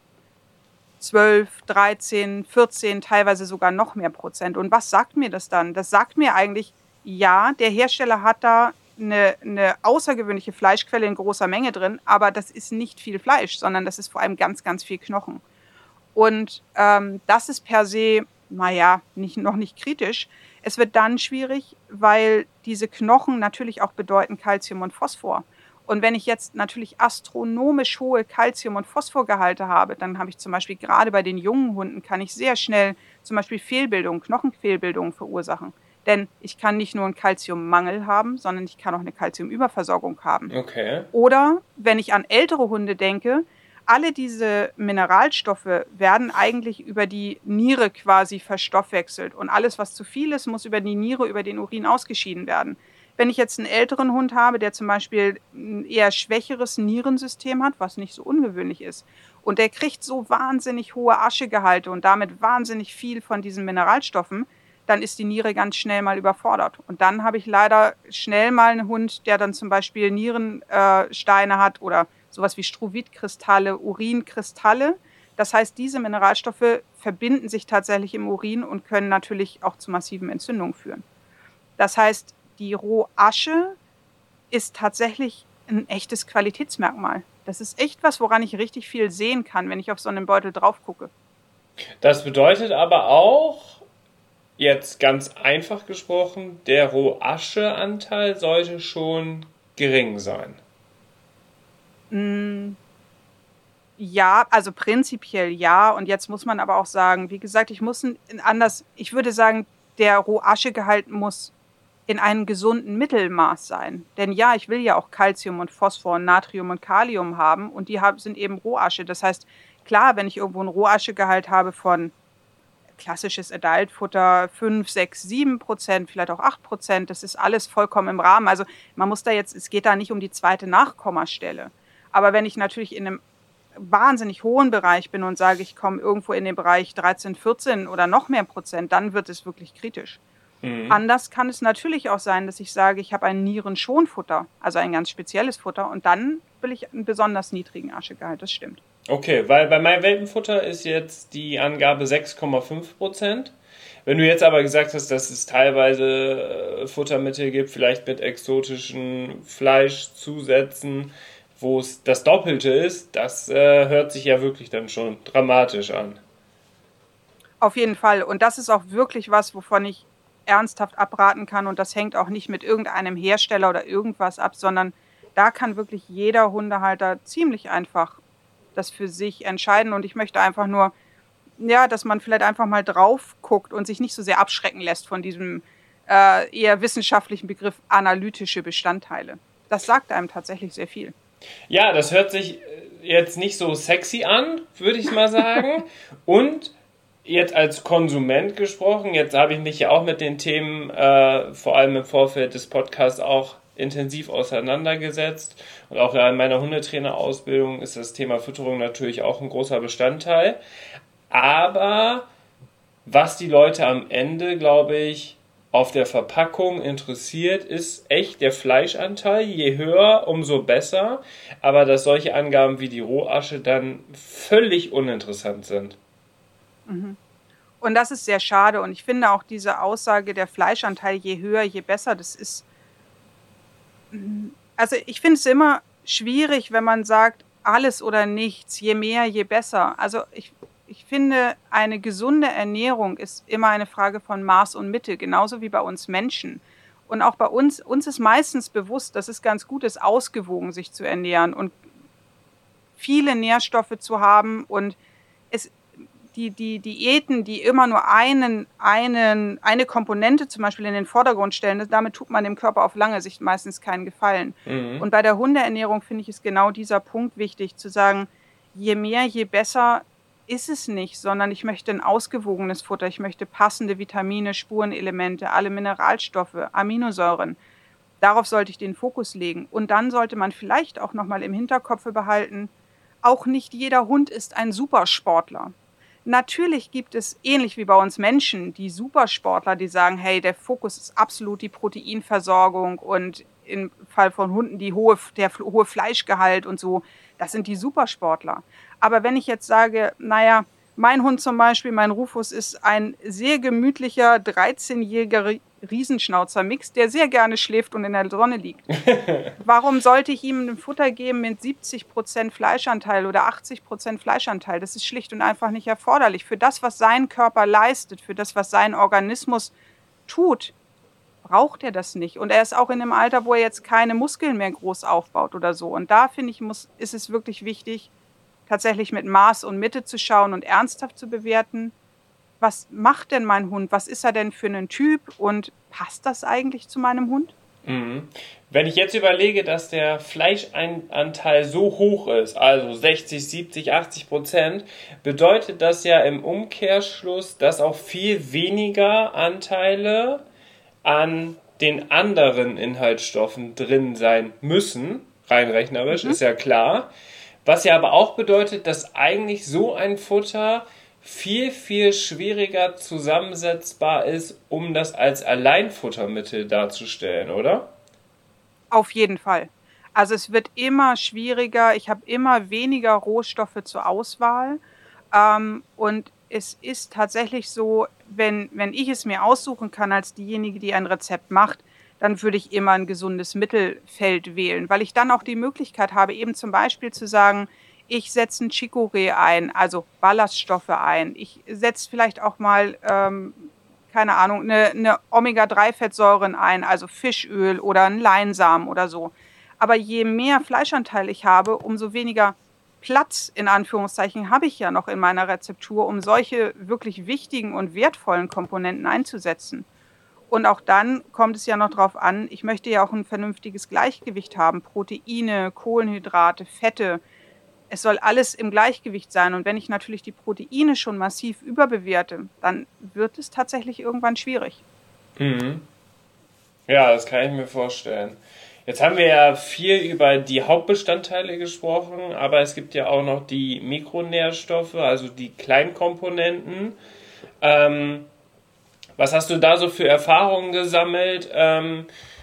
zwölf, dreizehn, vierzehn, teilweise sogar noch mehr Prozent. Und was sagt mir das dann? Das sagt mir eigentlich, ja, der Hersteller hat da eine, eine außergewöhnliche Fleischquelle in großer Menge drin, aber das ist nicht viel Fleisch, sondern das ist vor allem ganz, ganz viel Knochen. Und ähm, das ist per se, naja, nicht, noch nicht kritisch. Es wird dann schwierig, weil diese Knochen natürlich auch bedeuten Calcium und Phosphor. Und wenn ich jetzt natürlich astronomisch hohe Calcium- und Phosphorgehalte habe, dann habe ich zum Beispiel gerade bei den jungen Hunden, kann ich sehr schnell zum Beispiel Fehlbildungen, Knochenfehlbildungen verursachen. Denn ich kann nicht nur einen Calciummangel haben, sondern ich kann auch eine Calciumüberversorgung haben. Okay. Oder wenn ich an ältere Hunde denke, alle diese Mineralstoffe werden eigentlich über die Niere quasi verstoffwechselt. Und alles, was zu viel ist, muss über die Niere, über den Urin ausgeschieden werden. Wenn ich jetzt einen älteren Hund habe, der zum Beispiel ein eher schwächeres Nierensystem hat, was nicht so ungewöhnlich ist, und der kriegt so wahnsinnig hohe Aschegehalte und damit wahnsinnig viel von diesen Mineralstoffen, dann ist die Niere ganz schnell mal überfordert. Und dann habe ich leider schnell mal einen Hund, der dann zum Beispiel Nierensteine hat oder sowas wie Struvit-Kristalle, Urinkristalle. Das heißt, diese Mineralstoffe verbinden sich tatsächlich im Urin und können natürlich auch zu massiven Entzündungen führen. Das heißt, die Rohasche ist tatsächlich ein echtes Qualitätsmerkmal. Das ist echt was, woran ich richtig viel sehen kann, wenn ich auf so einen Beutel drauf gucke. Das bedeutet aber auch, jetzt ganz einfach gesprochen, der Rohascheanteil sollte schon gering sein. Mm, ja, also prinzipiell ja. Und jetzt muss man aber auch sagen, wie gesagt, ich muss ein, anders, ich würde sagen, der Rohaschegehalt muss in einem gesunden Mittelmaß sein. Denn ja, ich will ja auch Calcium und Phosphor und Natrium und Kalium haben und die haben, sind eben Rohasche. Das heißt, klar, wenn ich irgendwo einen Rohaschegehalt habe von klassisches Adultfutter fünf, sechs, sieben Prozent, vielleicht auch acht Prozent, das ist alles vollkommen im Rahmen. Also man muss da jetzt, es geht da nicht um die zweite Nachkommastelle. Aber wenn ich natürlich in einem wahnsinnig hohen Bereich bin und sage, ich komme irgendwo in den Bereich dreizehn, vierzehn oder noch mehr Prozent, dann wird es wirklich kritisch. Mhm. Anders kann es natürlich auch sein, dass ich sage, ich habe ein Nierenschonfutter, also ein ganz spezielles Futter und dann will ich einen besonders niedrigen Aschegehalt, das stimmt. Okay, weil bei meinem Welpenfutter ist jetzt die Angabe sechs Komma fünf Prozent. Wenn du jetzt aber gesagt hast, dass es teilweise Futtermittel gibt, vielleicht mit exotischen Fleischzusätzen, wo es das Doppelte ist, das äh, hört sich ja wirklich dann schon dramatisch an. Auf jeden Fall. Und das ist auch wirklich was, wovon ich ernsthaft abraten kann. Und das hängt auch nicht mit irgendeinem Hersteller oder irgendwas ab, sondern da kann wirklich jeder Hundehalter ziemlich einfach das für sich entscheiden. Und ich möchte einfach nur, ja, dass man vielleicht einfach mal drauf guckt und sich nicht so sehr abschrecken lässt von diesem äh, eher wissenschaftlichen Begriff analytische Bestandteile. Das sagt einem tatsächlich sehr viel. Ja, das hört sich jetzt nicht so sexy an, würde ich mal sagen. Und jetzt als Konsument gesprochen, jetzt habe ich mich ja auch mit den Themen, äh, vor allem im Vorfeld des Podcasts, auch intensiv auseinandergesetzt. Und auch in meiner Hundetrainerausbildung ist das Thema Fütterung natürlich auch ein großer Bestandteil. Aber was die Leute am Ende, glaube ich, auf der Verpackung interessiert, ist echt der Fleischanteil. Je höher, umso besser. Aber dass solche Angaben wie die Rohasche dann völlig uninteressant sind. Und das ist sehr schade. Und ich finde auch diese Aussage, der Fleischanteil je höher, je besser, das ist... Also ich finde es immer schwierig, wenn man sagt, alles oder nichts, je mehr, je besser. Also ich, ich finde, eine gesunde Ernährung ist immer eine Frage von Maß und Mitte, genauso wie bei uns Menschen. Und auch bei uns, uns ist meistens bewusst, dass es ganz gut ist, ausgewogen sich zu ernähren und viele Nährstoffe zu haben. Und es, die, die Diäten, die immer nur einen, einen, eine Komponente zum Beispiel in den Vordergrund stellen, damit tut man dem Körper auf lange Sicht meistens keinen Gefallen. Mhm. Und bei der Hundeernährung finde ich es genau dieser Punkt wichtig, zu sagen, je mehr, je besser ist es nicht, sondern ich möchte ein ausgewogenes Futter, ich möchte passende Vitamine, Spurenelemente, alle Mineralstoffe, Aminosäuren. Darauf sollte ich den Fokus legen. Und dann sollte man vielleicht auch nochmal im Hinterkopf behalten, auch nicht jeder Hund ist ein Supersportler. Natürlich gibt es, ähnlich wie bei uns Menschen, die Supersportler, die sagen, hey, der Fokus ist absolut die Proteinversorgung und im Fall von Hunden die hohe, der hohe Fleischgehalt und so, das sind die Supersportler. Aber wenn ich jetzt sage, naja, mein Hund zum Beispiel, mein Rufus, ist ein sehr gemütlicher, dreizehnjähriger Riesenschnauzer-Mix, der sehr gerne schläft und in der Sonne liegt. Warum sollte ich ihm ein Futter geben mit siebzig Prozent Fleischanteil oder achtzig Prozent Fleischanteil? Das ist schlicht und einfach nicht erforderlich. Für das, was sein Körper leistet, für das, was sein Organismus tut, braucht er das nicht. Und er ist auch in einem Alter, wo er jetzt keine Muskeln mehr groß aufbaut oder so. Und da, finde ich, muss, ist es wirklich wichtig, tatsächlich mit Maß und Mitte zu schauen und ernsthaft zu bewerten. was macht denn mein Hund? Was ist er denn für ein Typ und passt das eigentlich zu meinem Hund? Mhm. Wenn ich jetzt überlege, dass der Fleischanteil so hoch ist, also sechzig, siebzig, achtzig Prozent, bedeutet das ja im Umkehrschluss, dass auch viel weniger Anteile an den anderen Inhaltsstoffen drin sein müssen, rein rechnerisch, Mhm. ist ja klar. Was ja aber auch bedeutet, dass eigentlich so ein Futter viel, viel schwieriger zusammensetzbar ist, um das als Alleinfuttermittel darzustellen, oder? Auf jeden Fall. Also, es wird immer schwieriger. Ich habe immer weniger Rohstoffe zur Auswahl. Ähm, und es ist tatsächlich so, wenn wenn ich es mir aussuchen kann als diejenige, die ein Rezept macht, dann würde ich immer ein gesundes Mittelfeld wählen, weil ich dann auch die Möglichkeit habe, eben zum Beispiel zu sagen: „Ich setze 'n Chicorée ein, also Ballaststoffe ein. Ich setze vielleicht auch mal, ähm, keine Ahnung, 'ne 'ne Omega drei Fettsäuren ein, also Fischöl oder 'n Leinsamen oder so.“ Aber je mehr Fleischanteil ich habe, umso weniger Platz in Anführungszeichen habe ich ja noch in meiner Rezeptur, um solche wirklich wichtigen und wertvollen Komponenten einzusetzen. Und auch dann kommt es ja noch drauf an, ich möchte ja auch 'n vernünftiges Gleichgewicht haben, Proteine, Kohlenhydrate, Fette. Es soll alles im Gleichgewicht sein. Und wenn ich natürlich die Proteine schon massiv überbewerte, dann wird es tatsächlich irgendwann schwierig. Mhm. Ja, das kann ich mir vorstellen. Jetzt haben wir ja viel über die Hauptbestandteile gesprochen, aber es gibt ja auch noch die Mikronährstoffe, also die Kleinkomponenten. Ähm, was hast du da so für Erfahrungen gesammelt? Ähm,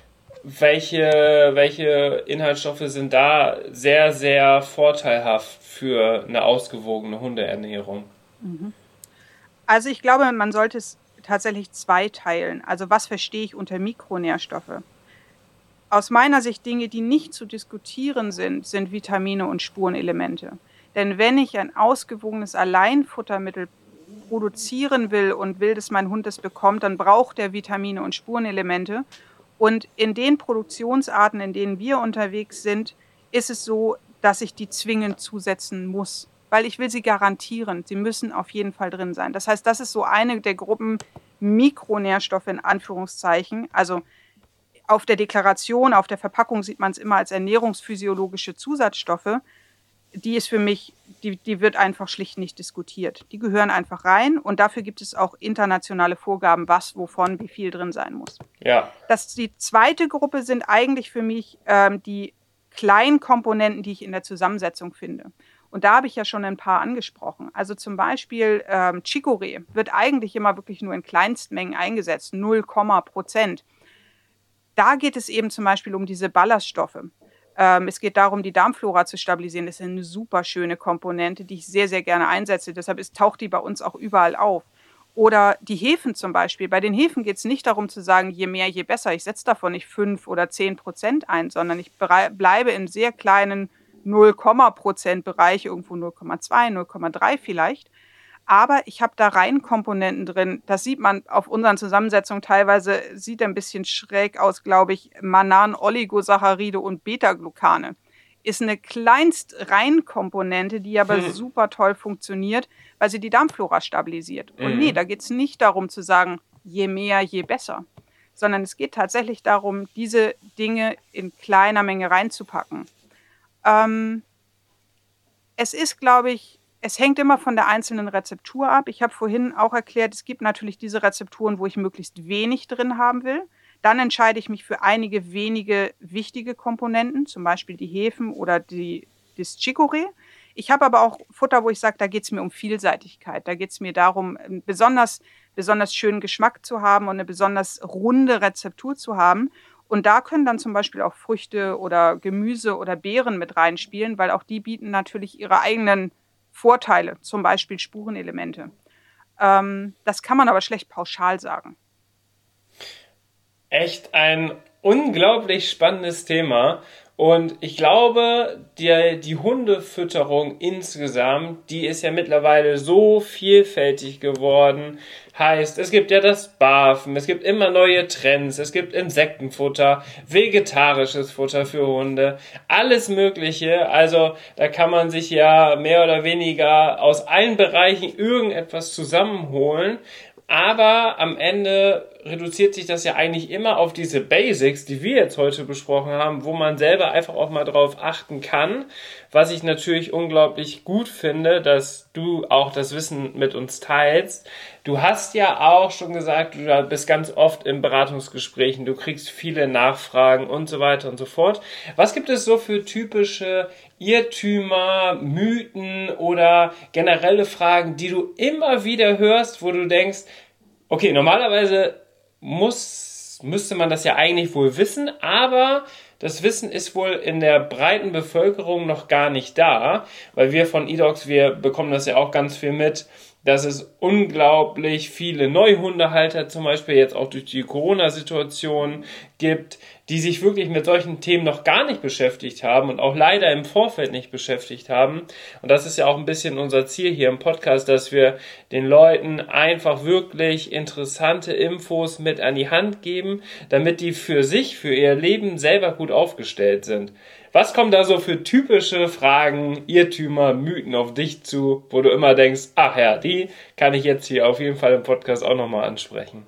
welche, welche Inhaltsstoffe sind da sehr, sehr vorteilhaft für eine ausgewogene Hundeernährung? Mhm. Also, ich glaube, man sollte es tatsächlich zweiteilen. Also, was verstehe ich unter Mikronährstoffe? Aus meiner Sicht Dinge, die nicht zu diskutieren sind, sind Vitamine und Spurenelemente. Denn wenn ich ein ausgewogenes Alleinfuttermittel produzieren will und will, dass mein Hund es bekommt, dann braucht er Vitamine und Spurenelemente. Und in den Produktionsarten, in denen wir unterwegs sind, ist es so, dass ich die zwingend zusetzen muss, weil ich will sie garantieren. Sie müssen auf jeden Fall drin sein. Das heißt, das ist so eine der Gruppen Mikronährstoffe in Anführungszeichen. Also auf der Deklaration, auf der Verpackung sieht man es immer als ernährungsphysiologische Zusatzstoffe. Die ist für mich die die wird einfach schlicht nicht diskutiert. Die gehören einfach rein und dafür gibt es auch internationale Vorgaben, was, wovon, wie viel drin sein muss. Ja. Das die zweite Gruppe sind eigentlich für mich, ähm, die kleinen Komponenten, die ich in der Zusammensetzung finde. Und da habe ich ja schon ein paar angesprochen. Also, zum Beispiel, ähm, Chicorée wird eigentlich immer wirklich nur in Kleinstmengen eingesetzt, null Prozent. Da geht es eben zum Beispiel um diese Ballaststoffe. Ähm, es geht darum, die Darmflora zu stabilisieren. Das ist eine super schöne Komponente, die ich sehr, sehr gerne einsetze. Deshalb ist taucht die bei uns auch überall auf. Oder die Hefen zum Beispiel. Bei den Hefen geht es nicht darum zu sagen, je mehr, je besser. Ich setze davon nicht fünf oder zehn Prozent ein, sondern ich berei bleibe im sehr kleinen null Prozent Bereich, irgendwo null Komma zwei, null Komma drei vielleicht. Aber ich habe da Reinkomponenten drin. Das sieht man auf unseren Zusammensetzungen teilweise sieht ein bisschen schräg aus, glaube ich. Manan, Oligosaccharide und Beta-Glucane. Ist 'ne Kleinst-Reinkomponente, die aber Hm. super toll funktioniert, weil sie die Darmflora stabilisiert. Und ne, Mhm. da geht's nicht darum zu sagen: „Je mehr, je besser“, sondern es geht tatsächlich darum, diese Dinge in kleiner Menge reinzupacken. Ähm es ist, glaube ich es hängt immer von der einzelnen Rezeptur ab. Ich habe vorhin auch erklärt, es gibt natürlich diese Rezepturen, wo ich möglichst wenig drin haben will. Dann entscheide ich mich für einige wenige wichtige Komponenten, zum Beispiel die Hefen oder die das Chicorée. Ich habe aber auch Futter, wo ich sage, da geht's mir um Vielseitigkeit. Da geht's mir darum, 'n besonders besonders schönen Geschmack zu haben und 'ne besonders runde Rezeptur zu haben. Und da können dann zum Beispiel auch Früchte oder Gemüse oder Beeren mit reinspielen, weil auch die bieten natürlich ihre eigenen Vorteile, zum Beispiel Spurenelemente. Ähm, das kann man aber schlecht pauschal sagen. Echt ein unglaublich spannendes Thema. Und ich glaube, die, die Hundefütterung insgesamt, die ist ja mittlerweile so vielfältig geworden, Heißt, es gibt ja das Barfen, es gibt immer neue Trends, es gibt Insektenfutter, vegetarisches Futter für Hunde, alles Mögliche. Also da kann man sich ja mehr oder weniger aus allen Bereichen irgendetwas zusammenholen. Aber am Ende reduziert sich das ja eigentlich immer auf diese Basics, die wir jetzt heute besprochen haben, wo man selber einfach auch mal drauf achten kann. Was ich natürlich unglaublich gut finde, dass du auch das Wissen mit uns teilst. Du hast ja auch schon gesagt, du bist ganz oft in Beratungsgesprächen, du kriegst viele Nachfragen und so weiter und so fort. Was gibt es so für typische Irrtümer, Mythen oder generelle Fragen, die du immer wieder hörst, wo du denkst, okay, normalerweise muss, müsste man das ja eigentlich wohl wissen, aber das Wissen ist wohl in der breiten Bevölkerung noch gar nicht da, weil wir von eDogs, wir bekommen das ja auch ganz viel mit, dass es unglaublich viele Neuhundehalter zum Beispiel jetzt auch durch die Corona-Situation gibt, die sich wirklich mit solchen Themen noch gar nicht beschäftigt haben und auch leider im Vorfeld nicht beschäftigt haben. Und das ist ja auch ein bisschen unser Ziel hier im Podcast, dass wir den Leuten einfach wirklich interessante Infos mit an die Hand geben, damit die für sich, für ihr Leben selber gut aufgestellt sind. Was kommen da so für typische Fragen, Irrtümer, Mythen auf dich zu, wo du immer denkst, ach ja, die kann ich jetzt hier auf jeden Fall im Podcast auch nochmal ansprechen?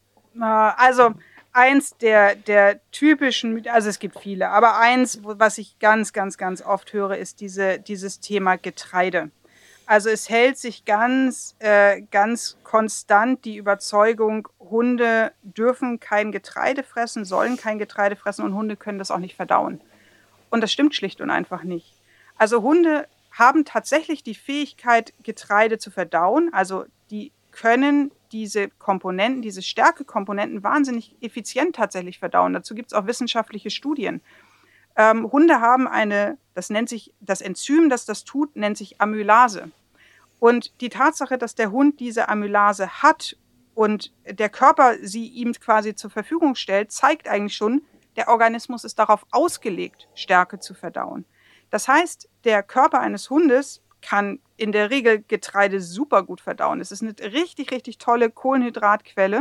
Also eins der, der typischen Mythen, also es gibt viele, aber eins, was ich ganz, ganz, ganz oft höre, ist diese, dieses Thema Getreide. Also es hält sich ganz, äh, ganz konstant die Überzeugung, Hunde dürfen kein Getreide fressen, sollen kein Getreide fressen und Hunde können das auch nicht verdauen. Und das stimmt schlicht und einfach nicht. Also Hunde haben tatsächlich die Fähigkeit, Getreide zu verdauen. Also die können diese Komponenten, diese Stärkekomponenten wahnsinnig effizient tatsächlich verdauen. Dazu gibt es auch wissenschaftliche Studien. Ähm, Hunde haben eine, das nennt sich, das Enzym, das das tut, nennt sich Amylase. Und die Tatsache, dass der Hund diese Amylase hat und der Körper sie ihm quasi zur Verfügung stellt, zeigt eigentlich schon, der Organismus ist darauf ausgelegt, Stärke zu verdauen. Das heißt, der Körper eines Hundes kann in der Regel Getreide super gut verdauen. Es ist eine richtig, richtig tolle Kohlenhydratquelle.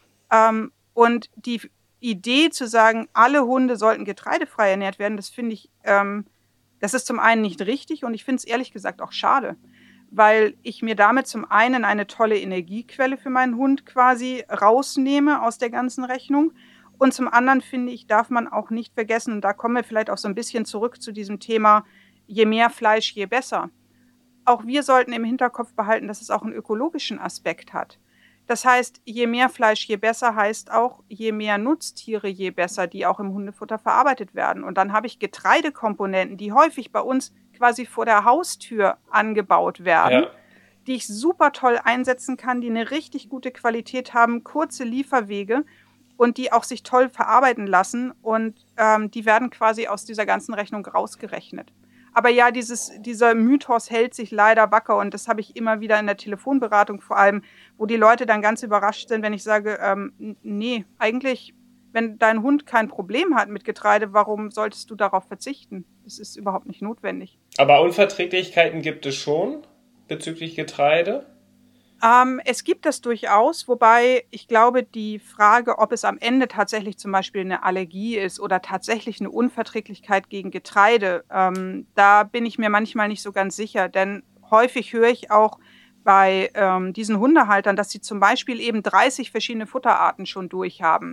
Ähm, und die Idee zu sagen, alle Hunde sollten getreidefrei ernährt werden, das finde ich, ähm, das ist zum einen nicht richtig und ich finde es ehrlich gesagt auch schade, weil ich mir damit zum einen eine tolle Energiequelle für meinen Hund quasi rausnehme aus der ganzen Rechnung. Und zum anderen, finde ich, darf man auch nicht vergessen, und da kommen wir vielleicht auch so ein bisschen zurück zu diesem Thema, je mehr Fleisch, je besser. Auch wir sollten im Hinterkopf behalten, dass es auch einen ökologischen Aspekt hat. Das heißt, je mehr Fleisch, je besser heißt auch, je mehr Nutztiere, je besser, die auch im Hundefutter verarbeitet werden. Und dann habe ich Getreidekomponenten, die häufig bei uns quasi vor der Haustür angebaut werden, ja, die ich super toll einsetzen kann, die eine richtig gute Qualität haben, kurze Lieferwege und die auch sich toll verarbeiten lassen und ähm, die werden quasi aus dieser ganzen Rechnung rausgerechnet. Aber ja, dieses, dieser Mythos hält sich leider wacker und das habe ich immer wieder in der Telefonberatung vor allem, wo die Leute dann ganz überrascht sind, wenn ich sage, ähm, nee, eigentlich, wenn dein Hund kein Problem hat mit Getreide, warum solltest du darauf verzichten? Das ist überhaupt nicht notwendig. Aber Unverträglichkeiten gibt es schon bezüglich Getreide? Ähm, es gibt das durchaus, wobei ich glaube, die Frage, ob es am Ende tatsächlich zum Beispiel eine Allergie ist oder tatsächlich eine Unverträglichkeit gegen Getreide, ähm, da bin ich mir manchmal nicht so ganz sicher, denn häufig höre ich auch bei ähm, diesen Hundehaltern, dass sie zum Beispiel eben dreißig verschiedene Futterarten schon durchhaben,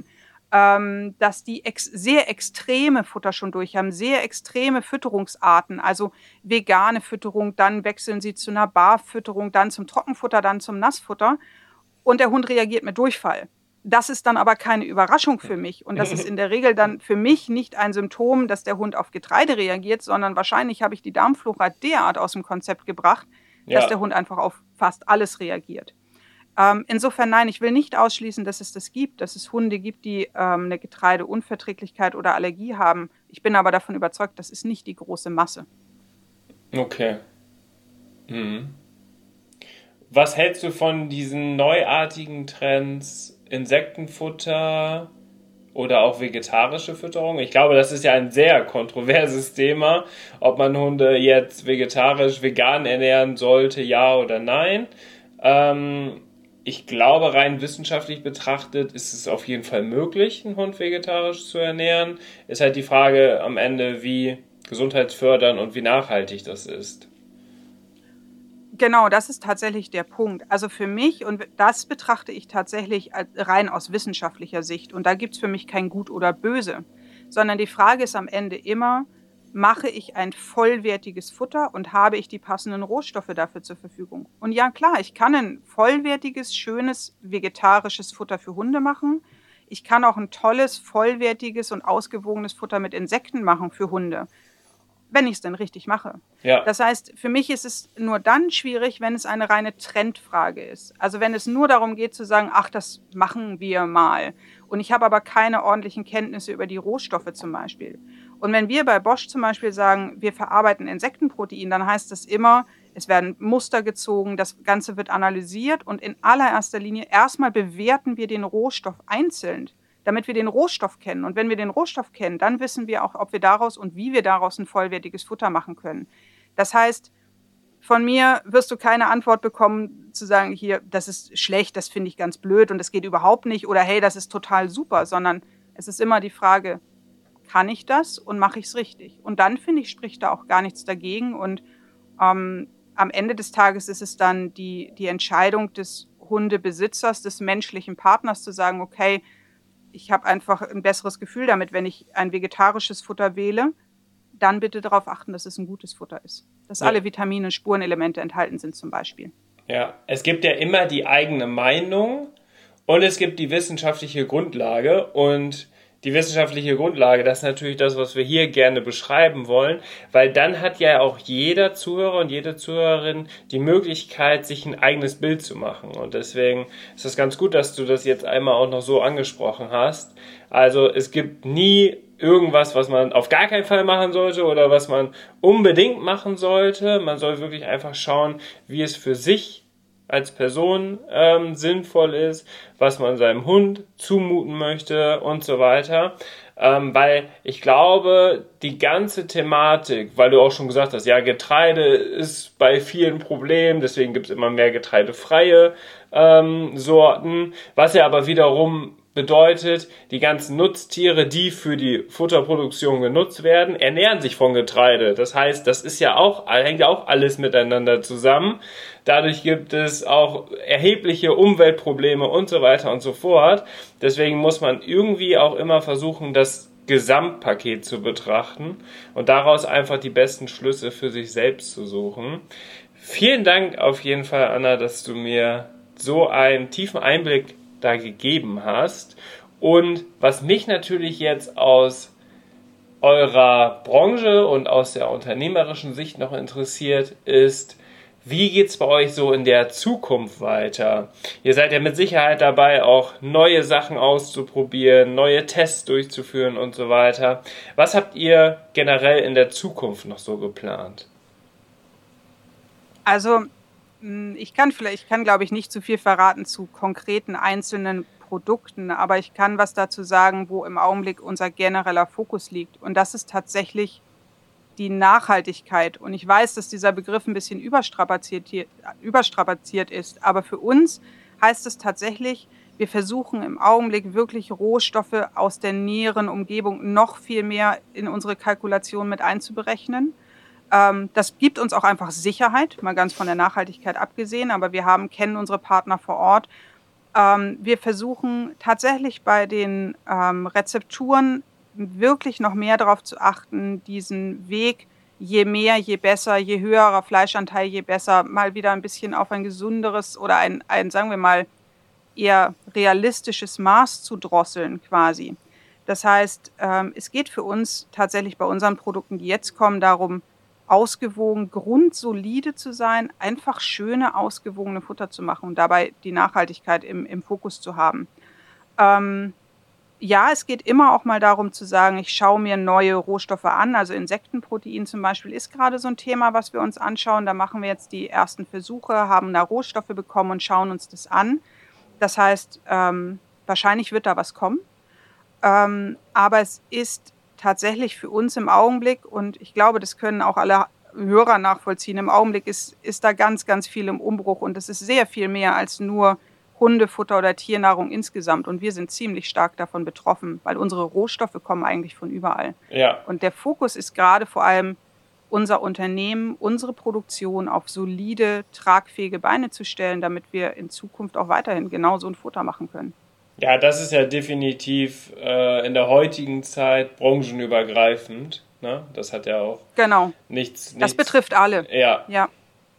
ähm, dass die ex- sehr extreme Futter schon durchhaben, sehr extreme Fütterungsarten, also vegane Fütterung, dann wechseln sie zu einer Barfütterung, dann zum Trockenfutter, dann zum Nassfutter und der Hund reagiert mit Durchfall. Das ist dann aber keine Überraschung für mich und das ist in der Regel dann für mich nicht ein Symptom, dass der Hund auf Getreide reagiert, sondern wahrscheinlich habe ich die Darmflora derart aus dem Konzept gebracht, dass ja. der Hund einfach auf fast alles reagiert. Ähm, insofern nein, ich will nicht ausschließen, dass es das gibt, dass es Hunde gibt, die ähm, eine Getreideunverträglichkeit oder Allergie haben. Ich bin aber davon überzeugt, das ist nicht die große Masse. Okay. Mhm. Was hältst du von diesen neuartigen Trends, Insektenfutter oder auch vegetarische Fütterung? Ich glaube, das ist ja ein sehr kontroverses Thema, ob man Hunde jetzt vegetarisch, vegan ernähren sollte, ja oder nein. Ähm, ich glaube, rein wissenschaftlich betrachtet ist es auf jeden Fall möglich, einen Hund vegetarisch zu ernähren. Ist halt die Frage am Ende, wie gesundheitsfördernd und wie nachhaltig das ist. Genau, das ist tatsächlich der Punkt. Also für mich, und das betrachte ich tatsächlich als rein aus wissenschaftlicher Sicht, und da gibt's für mich kein Gut oder Böse, sondern die Frage ist am Ende immer, mache ich ein vollwertiges Futter und habe ich die passenden Rohstoffe dafür zur Verfügung? Und ja, klar, ich kann ein vollwertiges, schönes, vegetarisches Futter für Hunde machen. Ich kann auch ein tolles, vollwertiges und ausgewogenes Futter mit Insekten machen für Hunde, wenn ich es denn richtig mache. Ja. Das heißt, für mich ist es nur dann schwierig, wenn es eine reine Trendfrage ist. Also wenn es nur darum geht zu sagen, ach, das machen wir mal. Und ich habe aber keine ordentlichen Kenntnisse über die Rohstoffe zum Beispiel. Und wenn wir bei Bosch zum Beispiel sagen, wir verarbeiten Insektenprotein, dann heißt das immer, es werden Muster gezogen, das Ganze wird analysiert und in allererster Linie erstmal bewerten wir den Rohstoff einzeln, damit wir den Rohstoff kennen. Und wenn wir den Rohstoff kennen, dann wissen wir auch, ob wir daraus und wie wir daraus ein vollwertiges Futter machen können. Das heißt, von mir wirst du keine Antwort bekommen, zu sagen, hier, das ist schlecht, das finde ich ganz blöd und das geht überhaupt nicht oder hey, das ist total super, sondern es ist immer die Frage, kann ich das und mache ich es richtig? Und dann, finde ich, spricht da auch gar nichts dagegen. Und ähm, am Ende des Tages ist es dann die, die Entscheidung des Hundebesitzers, des menschlichen Partners zu sagen, okay, ich habe einfach ein besseres Gefühl damit, wenn ich ein vegetarisches Futter wähle, dann bitte darauf achten, dass es ein gutes Futter ist. Dass ja alle Vitamine und Spurenelemente enthalten sind zum Beispiel. Ja, es gibt ja immer die eigene Meinung und es gibt die wissenschaftliche Grundlage und die wissenschaftliche Grundlage, das ist natürlich das, was wir hier gerne beschreiben wollen, weil dann hat ja auch jeder Zuhörer und jede Zuhörerin die Möglichkeit, sich ein eigenes Bild zu machen. Und deswegen ist es ganz gut, dass du das jetzt einmal auch noch so angesprochen hast. Also es gibt nie irgendwas, was man auf gar keinen Fall machen sollte oder was man unbedingt machen sollte. Man soll wirklich einfach schauen, wie es für sich als Person ähm, sinnvoll ist, was man seinem Hund zumuten möchte und so weiter. Ähm, weil ich glaube, die ganze Thematik, weil du auch schon gesagt hast, ja, Getreide ist bei vielen Problemen, deswegen gibt es immer mehr getreidefreie ähm, Sorten, was ja aber wiederum bedeutet, die ganzen Nutztiere, die für die Futterproduktion genutzt werden, ernähren sich von Getreide. Das heißt, das ist ja auch, hängt ja auch alles miteinander zusammen. Dadurch gibt es auch erhebliche Umweltprobleme und so weiter und so fort. Deswegen muss man irgendwie auch immer versuchen, das Gesamtpaket zu betrachten und daraus einfach die besten Schlüsse für sich selbst zu suchen. Vielen Dank auf jeden Fall, Anna, dass du mir so einen tiefen Einblick da gegeben hast. Und was mich natürlich jetzt aus eurer Branche und aus der unternehmerischen Sicht noch interessiert, ist, wie geht's bei euch so in der Zukunft weiter? Ihr seid ja mit Sicherheit dabei, auch neue Sachen auszuprobieren, neue Tests durchzuführen und so weiter. Was habt ihr generell in der Zukunft noch so geplant? Also ich kann vielleicht, ich kann glaube ich nicht zu viel verraten zu konkreten einzelnen Produkten, aber ich kann was dazu sagen, wo im Augenblick unser genereller Fokus liegt. Und das ist tatsächlich die Nachhaltigkeit. Und ich weiß, dass dieser Begriff ein bisschen überstrapaziert, überstrapaziert ist, aber für uns heißt es tatsächlich, wir versuchen im Augenblick wirklich Rohstoffe aus der näheren Umgebung noch viel mehr in unsere Kalkulation mit einzuberechnen. Das gibt uns auch einfach Sicherheit, mal ganz von der Nachhaltigkeit abgesehen, aber wir haben, kennen unsere Partner vor Ort. Wir versuchen tatsächlich bei den Rezepturen wirklich noch mehr darauf zu achten, diesen Weg, je mehr, je besser, je höherer Fleischanteil, je besser, mal wieder ein bisschen auf ein gesunderes oder ein, ein sagen wir mal, eher realistisches Maß zu drosseln quasi. Das heißt, es geht für uns tatsächlich bei unseren Produkten, die jetzt kommen, darum, ausgewogen, grundsolide zu sein, einfach schöne, ausgewogene Futter zu machen und dabei die Nachhaltigkeit im, im Fokus zu haben. Ähm, ja, es geht immer auch mal darum zu sagen, ich schaue mir neue Rohstoffe an, also Insektenprotein zum Beispiel ist gerade so ein Thema, was wir uns anschauen. Da machen wir jetzt die ersten Versuche, haben da Rohstoffe bekommen und schauen uns das an. Das heißt, ähm, wahrscheinlich wird da was kommen, ähm, aber es ist tatsächlich für uns im Augenblick, und ich glaube, das können auch alle Hörer nachvollziehen, im Augenblick ist, ist da ganz, ganz viel im Umbruch und es ist sehr viel mehr als nur Hundefutter oder Tiernahrung insgesamt. Und wir sind ziemlich stark davon betroffen, weil unsere Rohstoffe kommen eigentlich von überall. Ja. Und der Fokus ist gerade vor allem, unser Unternehmen, unsere Produktion auf solide, tragfähige Beine zu stellen, damit wir in Zukunft auch weiterhin genau so ein Futter machen können. Ja, das ist ja definitiv äh, in der heutigen Zeit branchenübergreifend. Ne? Das hat ja auch genau. nichts, nichts... Das betrifft alle. Ja. ja.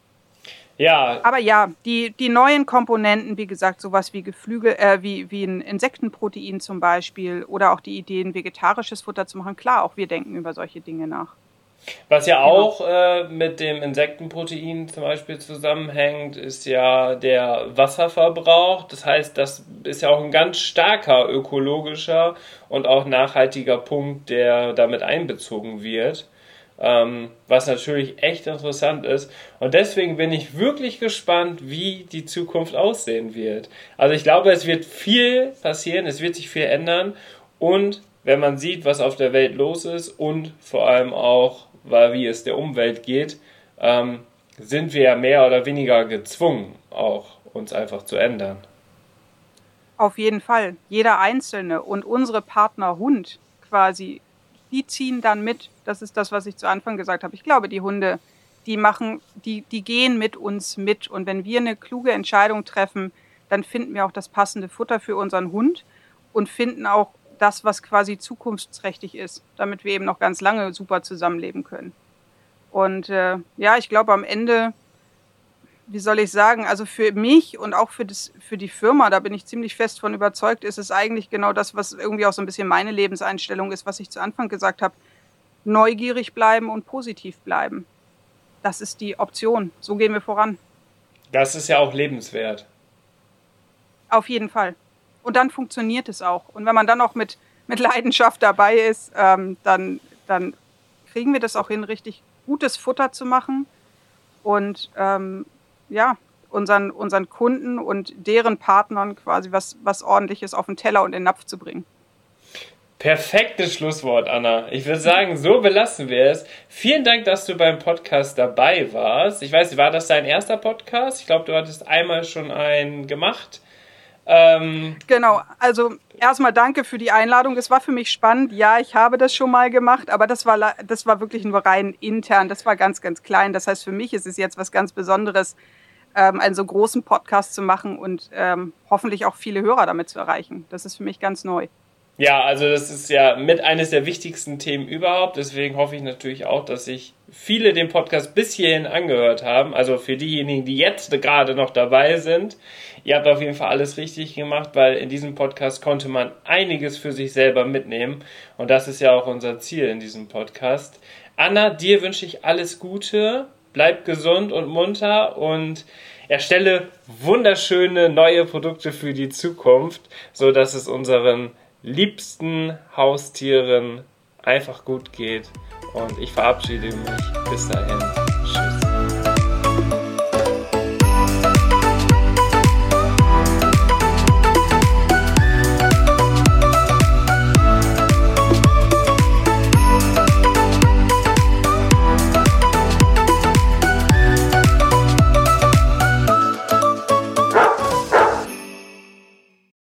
Ja. Aber ja, die, die neuen Komponenten, wie gesagt, sowas wie Geflügel, äh, wie, wie ein Insektenprotein zum Beispiel oder auch die Ideen, vegetarisches Futter zu machen, klar, auch wir denken über solche Dinge nach. Was ja auch äh, mit dem Insektenprotein zum Beispiel zusammenhängt, ist ja der Wasserverbrauch. Das heißt, das ist ja auch ein ganz starker ökologischer und auch nachhaltiger Punkt, der damit einbezogen wird. Ähm, was natürlich echt interessant ist. Und deswegen bin ich wirklich gespannt, wie die Zukunft aussehen wird. Also ich glaube, es wird viel passieren, es wird sich viel ändern. Und wenn man sieht, was auf der Welt los ist und vor allem auch, weil wie es der Umwelt geht, ähm, sind wir ja mehr oder weniger gezwungen, auch uns einfach zu ändern. Auf jeden Fall. Jeder Einzelne und unsere Partner Hund quasi, die ziehen dann mit. Das ist das, was ich zu Anfang gesagt habe. Ich glaube, die Hunde, die machen, die, die gehen mit uns mit. Und wenn wir eine kluge Entscheidung treffen, dann finden wir auch das passende Futter für unseren Hund und finden auch das, was quasi zukunftsträchtig ist, damit wir eben noch ganz lange super zusammenleben können. Und äh, ja, ich glaube am Ende, wie soll ich sagen, also für mich und auch für, das, für die Firma, da bin ich ziemlich fest von überzeugt, ist es eigentlich genau das, was irgendwie auch so ein bisschen meine Lebenseinstellung ist, was ich zu Anfang gesagt habe, neugierig bleiben und positiv bleiben. Das ist die Option. So gehen wir voran. Das ist ja auch lebenswert. Auf jeden Fall. Und dann funktioniert es auch. Und wenn man dann auch mit, mit Leidenschaft dabei ist, ähm, dann, dann kriegen wir das auch hin, richtig gutes Futter zu machen und ähm, ja, unseren, unseren Kunden und deren Partnern quasi was, was Ordentliches auf den Teller und in den Napf zu bringen. Perfektes Schlusswort, Anna. Ich würde sagen, so belassen wir es. Vielen Dank, dass du beim Podcast dabei warst. Ich weiß, war das dein erster Podcast? Ich glaube, du hattest einmal schon einen gemacht. Ähm, genau, also erstmal danke für die Einladung. Das war für mich spannend. Ja, ich habe das schon mal gemacht, aber das war, das war wirklich nur rein intern. Das war ganz, ganz klein. Das heißt, für mich ist es jetzt was ganz Besonderes, ähm, einen so großen Podcast zu machen und ähm, hoffentlich auch viele Hörer damit zu erreichen. Das ist für mich ganz neu. Ja, also das ist ja mit eines der wichtigsten Themen überhaupt. Deswegen hoffe ich natürlich auch, dass sich viele den Podcast bis hierhin angehört haben. Also für diejenigen, die jetzt gerade noch dabei sind, ihr habt auf jeden Fall alles richtig gemacht, weil in diesem Podcast konnte man einiges für sich selber mitnehmen. Und das ist ja auch unser Ziel in diesem Podcast. Anna, dir wünsche ich alles Gute. Bleib gesund und munter und erstelle wunderschöne neue Produkte für die Zukunft, so dass es unseren liebsten Haustieren einfach gut geht. Und ich verabschiede mich. Bis dahin.